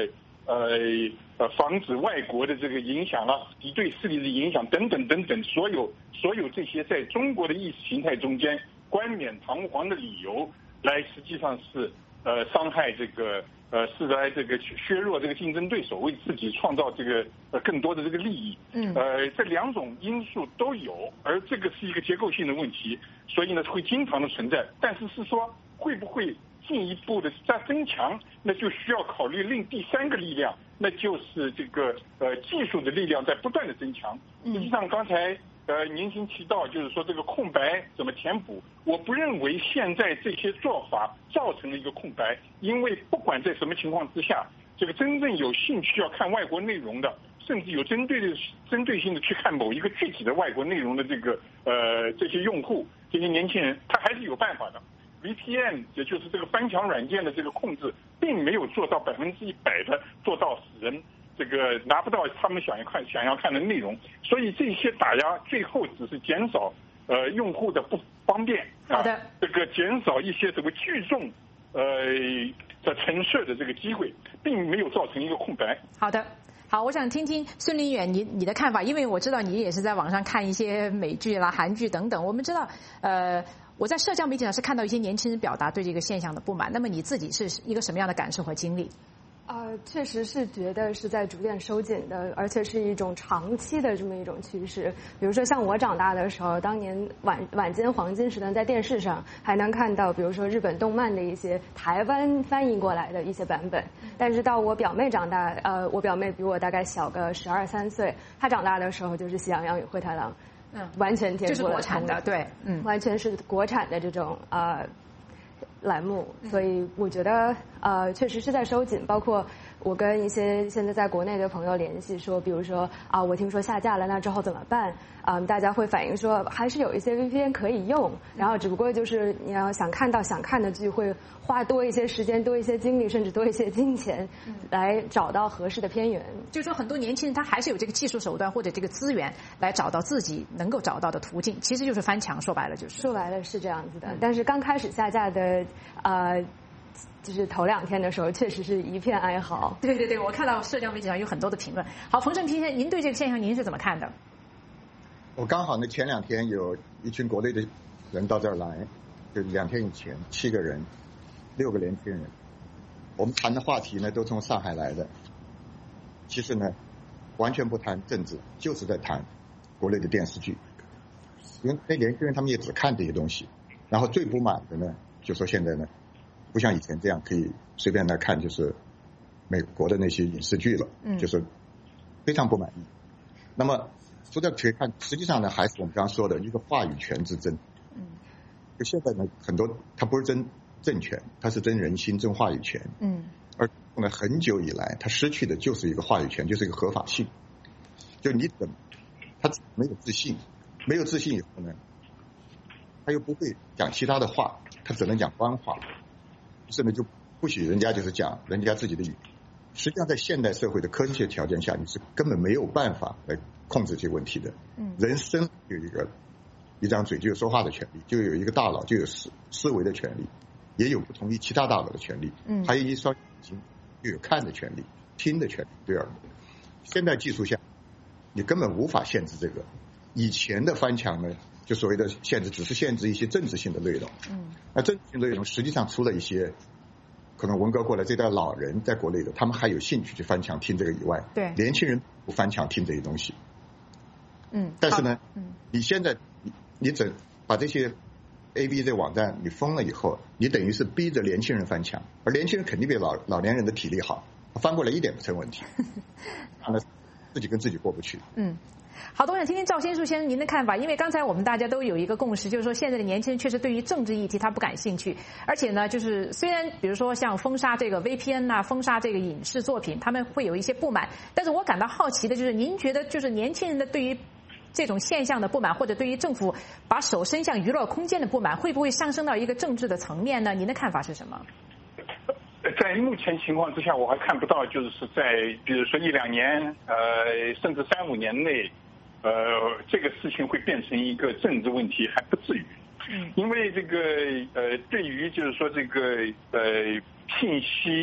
防止外国的这个影响啊，敌对势力的影响等等等等，所有这些在中国的意识形态中间冠冕堂皇的理由，来实际上是伤害这个是来这个削弱这个竞争对手，为自己创造这个更多的这个利益。这两种因素都有，而这个是一个结构性的问题，所以呢会经常的存在。但是说会不会进一步的在增强，那就需要考虑另第三个力量，那就是这个技术的力量在不断的增强。实际上刚才您先提到，就是说这个空白怎么填补？我不认为现在这些做法造成了一个空白，因为不管在什么情况之下，这个真正有兴趣要看外国内容的，甚至有针对性的去看某一个具体的外国内容的这个这些用户、这些年轻人，他还是有办法的。VPN 也就是这个翻墙软件的这个控制，并没有做到100%的做到使人这个拿不到他们想要看的内容，所以这些打压最后只是减少用户的不方便。好的，这个减少一些什么聚众的陈设的这个机会，并没有造成一个空白。 好的。好，我想听听孙林远你的看法，因为我知道你也是在网上看一些美剧啦、韩剧等等。我们知道，我在社交媒体上是看到一些年轻人表达对这个现象的不满。那么你自己是一个什么样的感受和经历？ 确实是觉得是在逐渐收紧的，而且是一种长期的这么一种趋势。比如说像我长大的时候，当年晚间黄金时段，在电视上还能看到，比如说日本动漫的一些台湾翻译过来的一些版本。但是到我表妹长大，我表妹比我大概小个12、13岁，她长大的时候就是《喜羊羊与灰太狼》，完全填补了国产的，对， 完全是国产的这种栏目，所以我觉得确实是在收紧。包括我跟一些现在在国内的朋友联系说，比如说我听说下架了，那之后怎么办？大家会反映说还是有一些 VPN 可以用，然后只不过就是你要想看的剧，会花多一些时间、多一些精力，甚至多一些金钱，来找到合适的片源。 就是说，很多年轻人他还是有这个技术手段或者这个资源来找到自己能够找到的途径，其实就是翻墙，说白了是这样子的。但是刚开始下架的就是头2天的时候，确实是一片哀嚎。 对，我看到社交媒体上有很多的评论。好，冯胜平先生，您对这个现象您是怎么看的？ 我刚好呢，前2天有一群国内的人到这儿来，就2天以前7个人，6个年轻人，我们谈的话题呢都从上海来的。其实呢，完全不谈政治，就是在谈国内的电视剧。因为那年轻人他们也只看这些东西，然后最不满的呢，就说现在呢，不像以前这样可以随便来看，就是美国的那些影视剧了，就是非常不满意。那么说到可以看，实际上呢，还是我们刚刚说的一个话语权之争。就现在呢，很多它不是争政权，它是争人心、争话语权。而呢，很久以来，它失去的就是一个话语权，就是一个合法性。就你他没有自信，没有自信以后呢，他又不会讲其他的话，他只能讲官话，甚至就不许人家就是讲人家自己的语。实际上，在现代社会的科学条件下，你是根本没有办法来控制这些问题的。人生有一张嘴，就有说话的权利，就有一个大脑，就有思维的权利，也有不同于其他大脑的权利。还有一双眼睛，就有看的权利、听的权利。对啊，现代技术下，你根本无法限制这个。以前的翻墙呢，就所谓的限制，只是限制一些政治性的内容。那政治性内容实际上除了一些可能文革过来这代老人在国内的，他们还有兴趣去翻墙听这个以外， 对年轻人不翻墙听这些东西。但是呢，你现在你把这些 AV 这网站你封了以后，你等于是逼着年轻人翻墙，而年轻人肯定比老年人的体力好，翻过来一点不成问题，自己跟自己过不去。 好的，我想听听赵先树先生您的看法，因为刚才我们大家都有一个共识，就是说现在的年轻人确实对于政治议题他不感兴趣，而且呢，就是虽然比如说像封杀这个 VPN 啊，封杀这个影视作品，他们会有一些不满，但是我感到好奇的就是，您觉得就是年轻人的对于这种现象的不满，或者对于政府把手伸向娱乐空间的不满，会不会上升到一个政治的层面呢？您的看法是什么？ 在目前情况之下，我还看不到，就是在比如说1、2年，甚至3、5年内，这个事情会变成一个政治问题，还不至于。因为这个对于就是说这个信息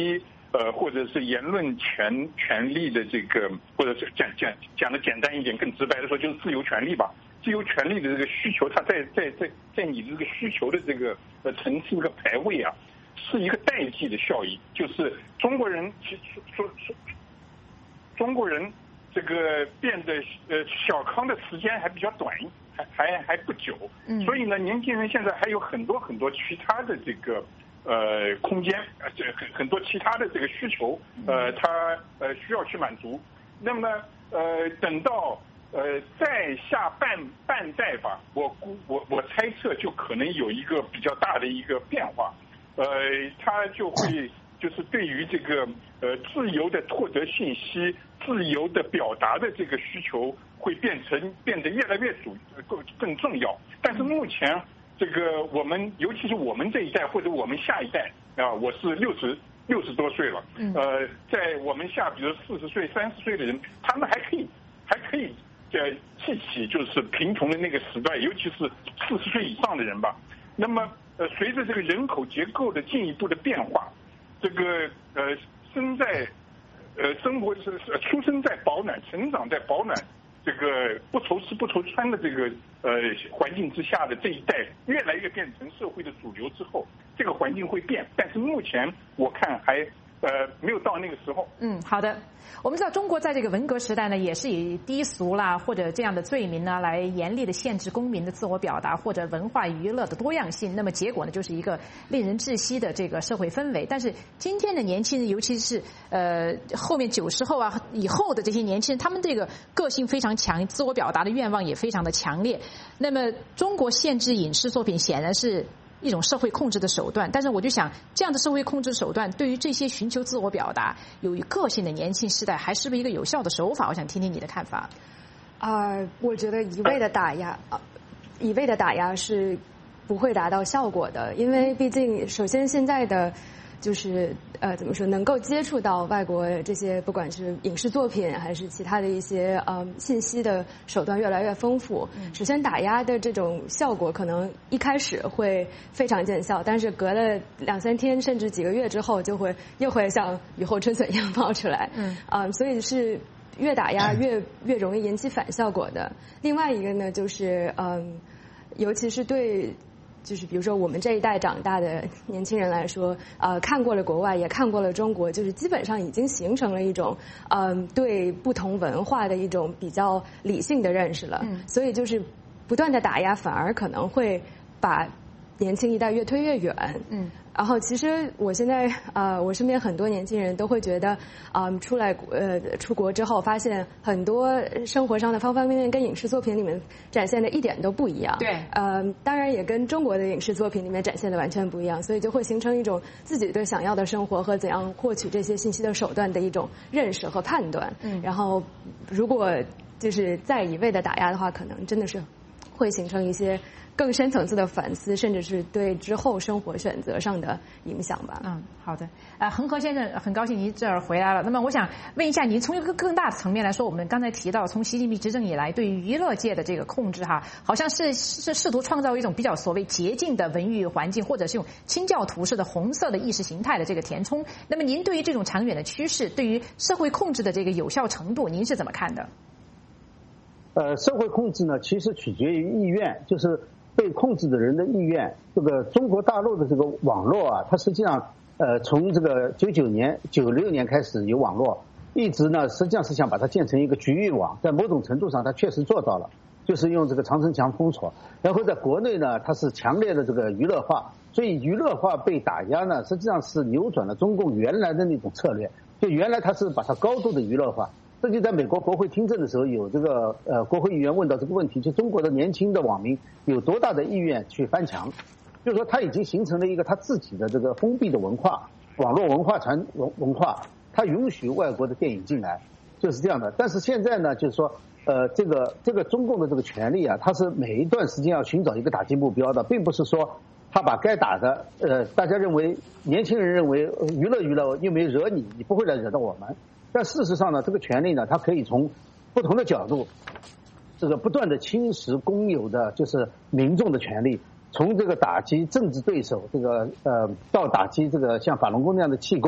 或者是言论权利的这个，或者是讲的简单一点，更直白的说就是自由权利吧。自由权利的这个需求，它在你的这个需求的这个层次和排位啊，是一个代际的效应，就是中国人中国人这个变得小康的时间还比较短，还不久，所以呢，年轻人现在还有很多其他的这个空间，很多其他的这个需求，他需要去满足。那么呢，等到再下半代吧，我猜测就可能有一个比较大的一个变化，他就会就是对于这个自由的获得信息、自由的表达的这个需求会变得越来越更重要。但是目前这个我们，尤其是我们这一代或者我们下一代啊，我是60多岁了，在我们下，比如40岁、30岁的人，他们还可以记起就是贫穷的那个时代，尤其是40岁以上的人吧。那么随着这个人口结构的进一步的变化，这个生活是出生在保暖、成长在保暖这个不愁吃不愁穿的这个环境之下的这一代，越来越变成社会的主流之后，这个环境会变。但是目前我看还没有到那个时候。 好的。我们知道中国在这个文革时代呢，也是以低俗啦或者这样的罪名呢，来严厉的限制公民的自我表达或者文化娱乐的多样性。那么结果呢，就是一个令人窒息的这个社会氛围。但是今天的年轻人，尤其是后面90后啊以后的这些年轻人，他们这个个性非常强，自我表达的愿望也非常的强烈。那么中国限制影视作品显然是一种社会控制的手段，但是我就想，这样的社会控制手段对于这些寻求自我表达、有个性的年轻世代，还是不是一个有效的手法？我想听听你的看法。 我觉得一味的打压是不会达到效果的，因为毕竟首先现在的就是怎么说，能够接触到外国这些不管是影视作品还是其他的一些信息的手段越来越丰富。首先打压的这种效果可能一开始会非常见效，但是隔了2-3天甚至几个月之后，又会像雨后春笋一样冒出来。所以是越打压越容易引起反效果的。另外一个呢，就是尤其是对。就是比如说我们这一代长大的年轻人来说，看过了国外，也看过了中国，就是基本上已经形成了一种对不同文化的一种比较理性的认识了。所以就是不断的打压，反而可能会把年轻一代越推越远。然后其实我现在我身边很多年轻人都会觉得出国之后发现很多生活上的方方面面跟影视作品里面展现的一点都不一样。 对。 当然也跟中国的影视作品里面展现的完全不一样，所以就会形成一种自己对想要的生活和怎样获取这些信息的手段的一种认识和判断。然后如果就是再一味的打压的话，可能真的是会形成一些更深层次的反思，甚至是对之后生活选择上的影响吧。 好的。恒河先生，很高兴您这儿回来了。那么我想问一下，您从一个更大的层面来说，我们刚才提到，从习近平执政以来，对于娱乐界的这个控制好像是试图创造一种比较所谓洁净的文娱环境，或者是用清教徒式的红色的意识形态的这个填充。那么您对于这种长远的趋势，对于社会控制的这个有效程度，您是怎么看的？ 社会控制呢，其实取决于意愿，就是被控制的人的意愿。这个中国大陆的这个网络啊，它实际上从这个96年开始有网络，一直呢实际上是想把它建成一个局域网，在某种程度上它确实做到了，就是用这个长城墙封锁。然后在国内呢，它是强烈的这个娱乐化，所以娱乐化被打压呢，实际上是扭转了中共原来的那种策略。就原来它是把它高度的娱乐化。这就在美国国会听证的时候，有这个国会议员问到这个问题，就中国的年轻的网民有多大的意愿去翻墙？就是说他已经形成了一个他自己的这个封闭的文化，网络文化文化，他允许外国的电影进来，就是这样的。但是现在呢，就是说这个中共的这个权力啊，它是每一段时间要寻找一个打击目标的，并不是说他把该打的大家认为年轻人认为娱乐又没惹你，你不会来惹到我们。但事实上呢，这个权利呢，它可以从不同的角度，这个不断的侵蚀公有的就是民众的权利，从这个打击政治对手，这个到打击这个像法轮功那样的气功，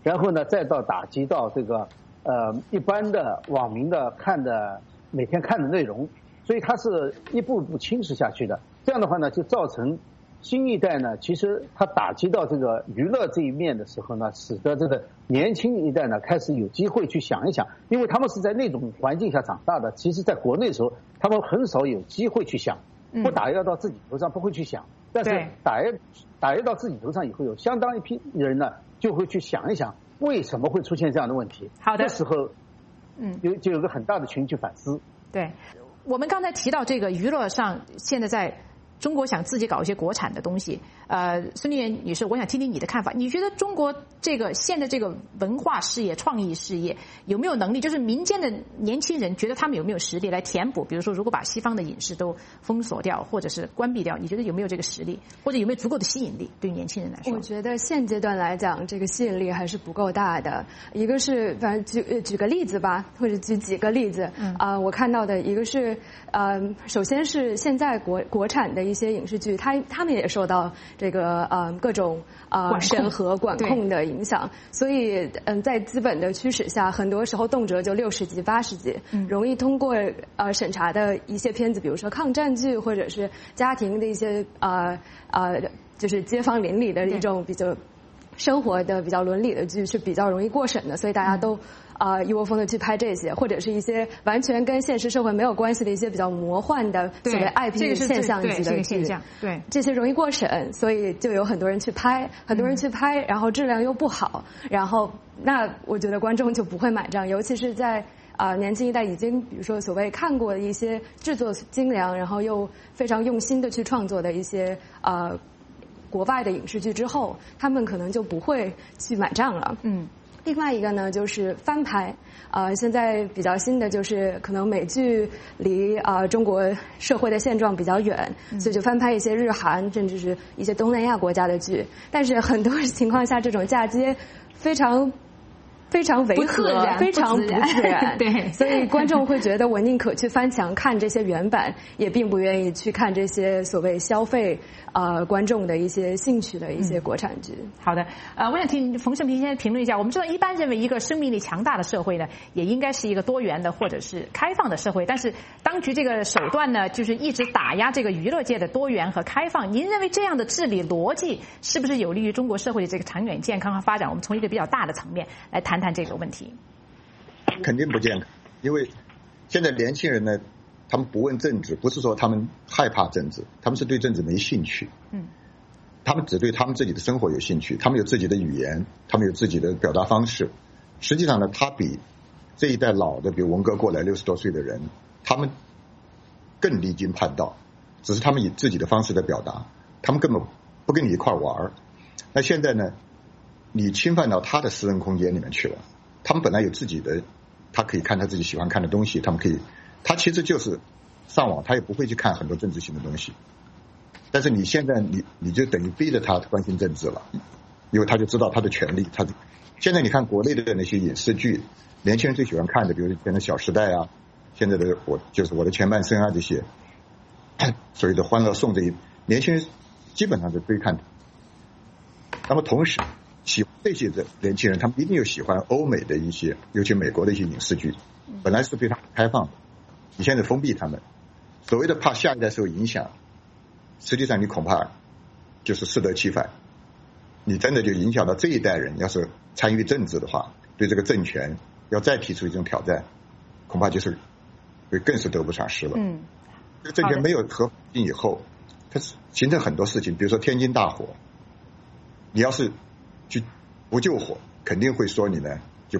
然后呢再到打击到这个一般的网民的每天看的内容，所以它是一步步侵蚀下去的。这样的话呢，就造成新一代呢，其实它打击到这个娱乐这一面的时候呢，使得这个年轻一代呢开始有机会去想一想，因为他们是在那种环境下长大的，其实在国内的时候他们很少有机会去想，不打压到自己头上不会去想，但是打压到自己头上以后，有相当一批人呢就会去想一想为什么会出现这样的问题。 好的， 这时候就有个很大的群去反思。 对，我们刚才提到这个娱乐上，现在在中国想自己搞一些国产的东西，孙丽媛女士，我想听听你的看法。你觉得中国现在这个文化事业、创意事业有没有能力？就是民间的年轻人觉得他们有没有实力来填补？比如说，如果把西方的影视都封锁掉，或者是关闭掉，你觉得有没有这个实力，或者有没有足够的吸引力？对于年轻人来说， 我觉得现阶段来讲，这个吸引力还是不够大的。一个是，反正举个例子吧，或者举几个例子。我看到的一个是，首先是现在国产的一些影视剧，他们也受到这个各种审核管控的影响，所以在资本的驱使下，很多时候动辄就60集、80集，容易通过审查的一些片子，比如说抗战剧或者是家庭的一些就是街坊邻里的一种比较生活的比较伦理的剧是比较容易过审的，所以大家都一窝蜂的去拍这些，或者是一些完全跟现实社会没有关系的一些比较魔幻的所谓 IP 现象级的剧， 对， 这些容易过审，所以就有很多人去拍，然后质量又不好，然后那我觉得观众就不会买账，尤其是在年轻一代已经比如说所谓看过的一些制作精良，然后又非常用心的去创作的一些国外的影视剧之后，他们可能就不会去买账了。另外一个呢，就是翻拍。现在比较新的就是可能美剧离中国社会的现状比较远，所以就翻拍一些日韩甚至是一些东南亚国家的剧。但是很多情况下，这种嫁接非常违和，非常不自然。 对， 所以观众会觉得我宁可去翻墙看这些原版，也并不愿意去看这些所谓消费观众的一些兴趣的一些国产剧。 好的，我想听冯胜平先生评论一下。我们知道，一般认为一个生命力强大的社会呢，也应该是一个多元的或者是开放的社会。但是当局这个手段呢，就是一直打压这个娱乐界的多元和开放。您认为这样的治理逻辑是不是有利于中国社会的这个长远健康和发展？我们从一个比较大的层面来谈谈这个问题。 肯定不健康，因为现在年轻人呢，他们不问政治，不是说他们害怕政治，他们是对政治没兴趣。他们只对他们自己的生活有兴趣，他们有自己的语言，他们有自己的表达方式。实际上呢，他比这一代老的，比如文革过来60多岁的人，他们更离经叛道，只是他们以自己的方式在表达，他们根本不跟你一块玩。那现在呢，你侵犯到他的私人空间里面去了，他们本来有自己的，他可以看他自己喜欢看的东西，他其实就是上网，他也不会去看很多政治性的东西。但是你现在你就等于逼着他关心政治了，因为他就知道他的权利。现在你看国内的那些影视剧，年轻人最喜欢看的，比如以前的《小时代》啊，现在的我的前半生啊，这些所谓的《欢乐颂》这一年轻人基本上是追看的。那么同时喜欢这些的年轻人，他们一定又喜欢欧美的一些，尤其美国的一些影视剧，本来是对他们开放的，你现在封闭他们，所谓的怕下一代受影响，实际上你恐怕就是适得其反。你真的就影响到这一代人，要是参与政治的话，对这个政权要再提出一种挑战，恐怕就是会更是得不偿失了。这个政权没有和平以后，它形成很多事情，比如说天津大火，你要是去不救火，肯定会说你呢就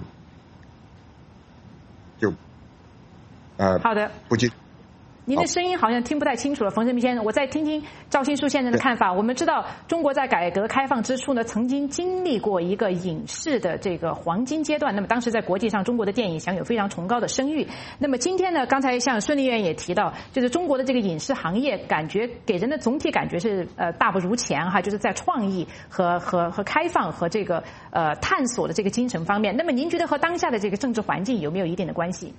好的不救。 您的声音好像听不太清楚了，冯胜平先生，我再听听赵新书先生的看法。我们知道，中国在改革开放之初呢，曾经经历过一个影视的这个黄金阶段。那么当时在国际上，中国的电影享有非常崇高的声誉。那么今天呢，刚才像孙丽媛也提到，就是中国的这个影视行业，感觉给人的总体感觉是大不如前哈，就是在创意和开放和这个探索的这个精神方面。那么您觉得和当下的这个政治环境有没有一定的关系？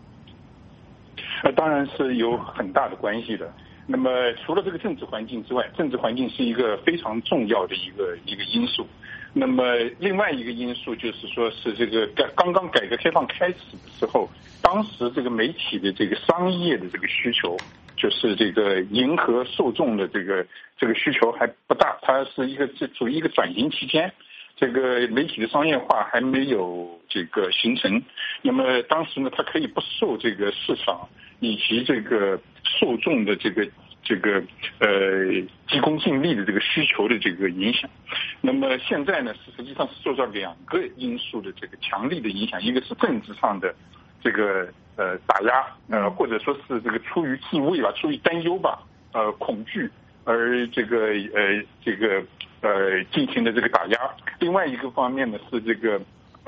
当然是有很大的关系的。那么除了这个政治环境之外，政治环境是一个非常重要的一个因素。 那么另外一个因素就是说是这个刚刚改革开放开始的时候，当时这个媒体的这个商业的这个需求，就是这个迎合受众的这个需求还不大，它是处于一个转型期间。这个媒体的商业化还没有这个形成，那么当时呢，它可以不受这个市场以及这个受众的这个急功近利的这个需求的这个影响。那么现在呢，实际上是受到2个因素的这个强力的影响，一个是政治上的这个打压，或者说是这个出于忌讳吧，出于担忧吧，恐惧而进行的这个打压。另外一个方面呢是这个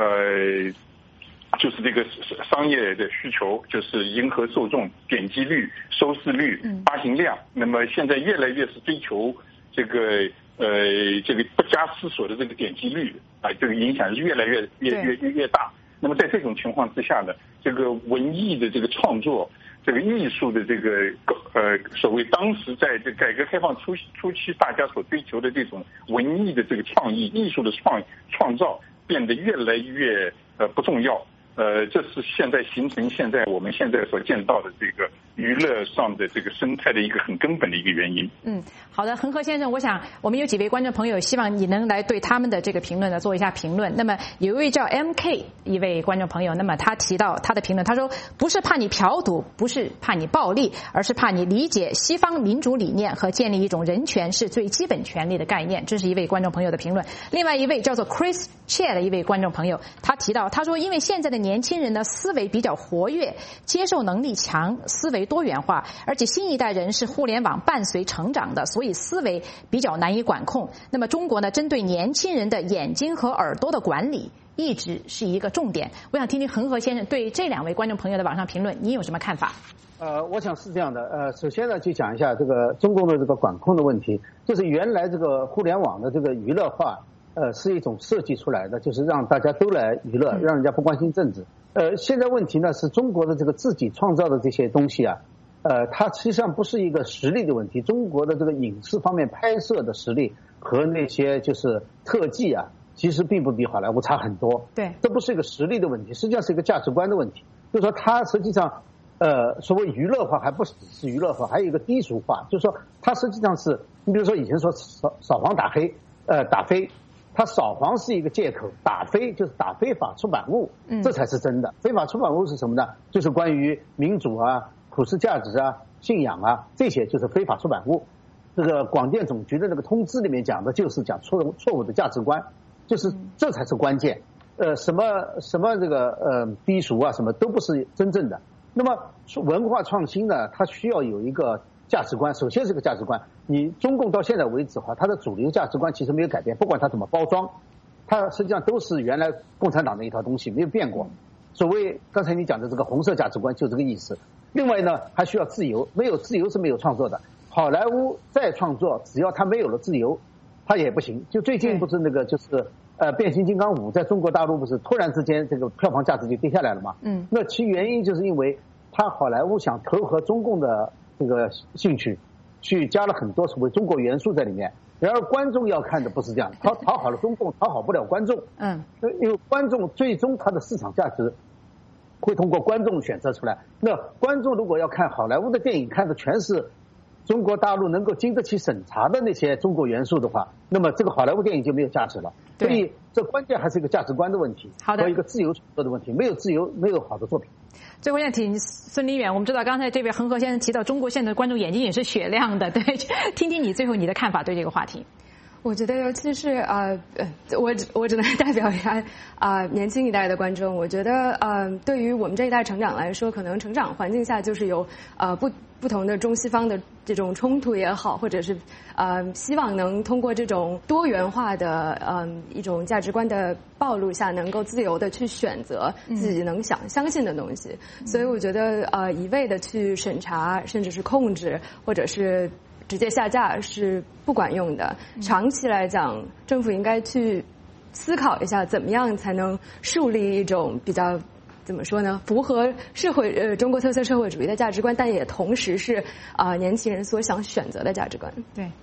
就是这个商业的需求，就是迎合受众，点击率、收视率、发行量。那么现在越来越是追求这个不加思索的这个点击率啊，这个影响是越来越大。那么在这种情况之下呢，这个文艺的这个创作，这个艺术的这个所谓当时在这改革开放初期大家所追求的这种文艺的这个创意、艺术的创造变得越来越不重要。这是现在形成我们现在所见到的这个娱乐上的这个生态的一个很根本的一个原因。 好的，恒河先生，我想我们有几位观众朋友希望你能来对他们的这个评论呢做一下评论。那么有一位叫 MK 一位观众朋友，那么他提到他的评论，他说不是怕你嫖赌，不是怕你暴力，而是怕你理解西方民主理念和建立一种人权是最基本权利的概念。这是一位观众朋友的评论。另外一位叫做 Chris Chair 的一位观众朋友，他提到他说因为现在的年轻人的思维比较活跃，接受能力强，思维多元化，而且新一代人是互联网伴随成长的，所以思维比较难以管控。那么中国呢，针对年轻人的眼睛和耳朵的管理一直是一个重点。我想听听恒河先生对这2位观众朋友的网上评论，你有什么看法？ 我想是这样的，首先呢，就讲一下这个中共的这个管控的问题，就是原来这个互联网的这个娱乐化，是一种设计出来的，就是让大家都来娱乐，让人家不关心政治。现在问题呢是中国的这个自己创造的这些东西啊，它实际上不是一个实力的问题。中国的这个影视方面拍摄的实力和那些就是特技啊，其实并不比好莱坞差很多。 对，这不是一个实力的问题，实际上是一个价值观的问题。就是说它实际上所谓娱乐化还不只是娱乐化，还有一个低俗化，就是说它实际上是，你比如说以前说扫黄打黑，打非。它扫黄是一个借口，打非就是打非法出版物，这才是真的。非法出版物是什么呢？就是关于民主啊、普世价值啊、信仰啊，这些就是非法出版物。这个广电总局的那个通知里面讲的就是讲错误的价值观，就是这才是关键。什么这个低俗啊，什么都不是真正的。那么文化创新呢，它需要有一个价值观，首先是个价值观。你中共到现在为止哈，它的主流价值观其实没有改变，不管它怎么包装，它实际上都是原来共产党的一套东西，没有变过。所谓刚才你讲的这个红色价值观就这个意思。另外呢，还需要自由，没有自由是没有创作的。好莱坞再创作，只要它没有了自由，它也不行。就最近不是那个就是变形金刚5在中国大陆不是突然之间这个票房价值就跌下来了吗？那其原因就是因为它好莱坞想投合中共的这个兴趣，去加了很多所谓中国元素在里面。然而观众要看的不是这样，讨好了中共，讨好不了观众。因为观众最终它的市场价值会通过观众选择出来。那观众如果要看好莱坞的电影，看的全是中国大陆能够经得起审查的那些中国元素的话，那么这个好莱坞电影就没有价值了。所以这关键还是一个价值观的问题，和一个自由创作的问题。没有自由，没有好的作品。 最后想听孙立远，我们知道刚才这位恒河先生提到中国现在的观众眼睛也是雪亮的，对，听听你最后你的看法对这个话题。 我觉得尤其是我只能代表一下年轻一代的观众。我觉得对于我们这一代成长来说，可能成长环境下就是有不同的中西方的这种冲突也好，或者是希望能通过这种多元化的一种价值观的暴露下，能够自由的去选择自己能相信的东西。所以我觉得一味的去审查，甚至是控制，或者是直接下架是不管用的。长期来讲，政府应该去思考一下，怎么样才能树立一种比较怎么说呢，符合中国特色社会主义的价值观，但也同时是年轻人所想选择的价值观。 对。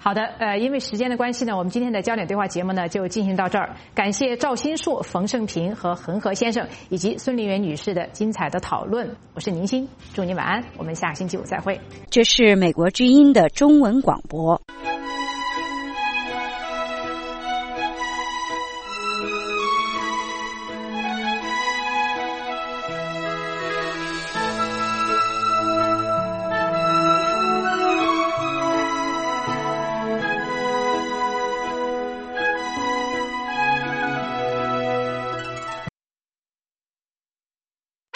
好的，因为时间的关系呢，我们今天的焦点对话节目呢就进行到这儿。感谢赵新树、冯胜平和恒河先生以及孙丽媛女士的精彩的讨论。我是宁欣，祝您晚安，我们下个星期五再会。 这是美国之音的中文广播。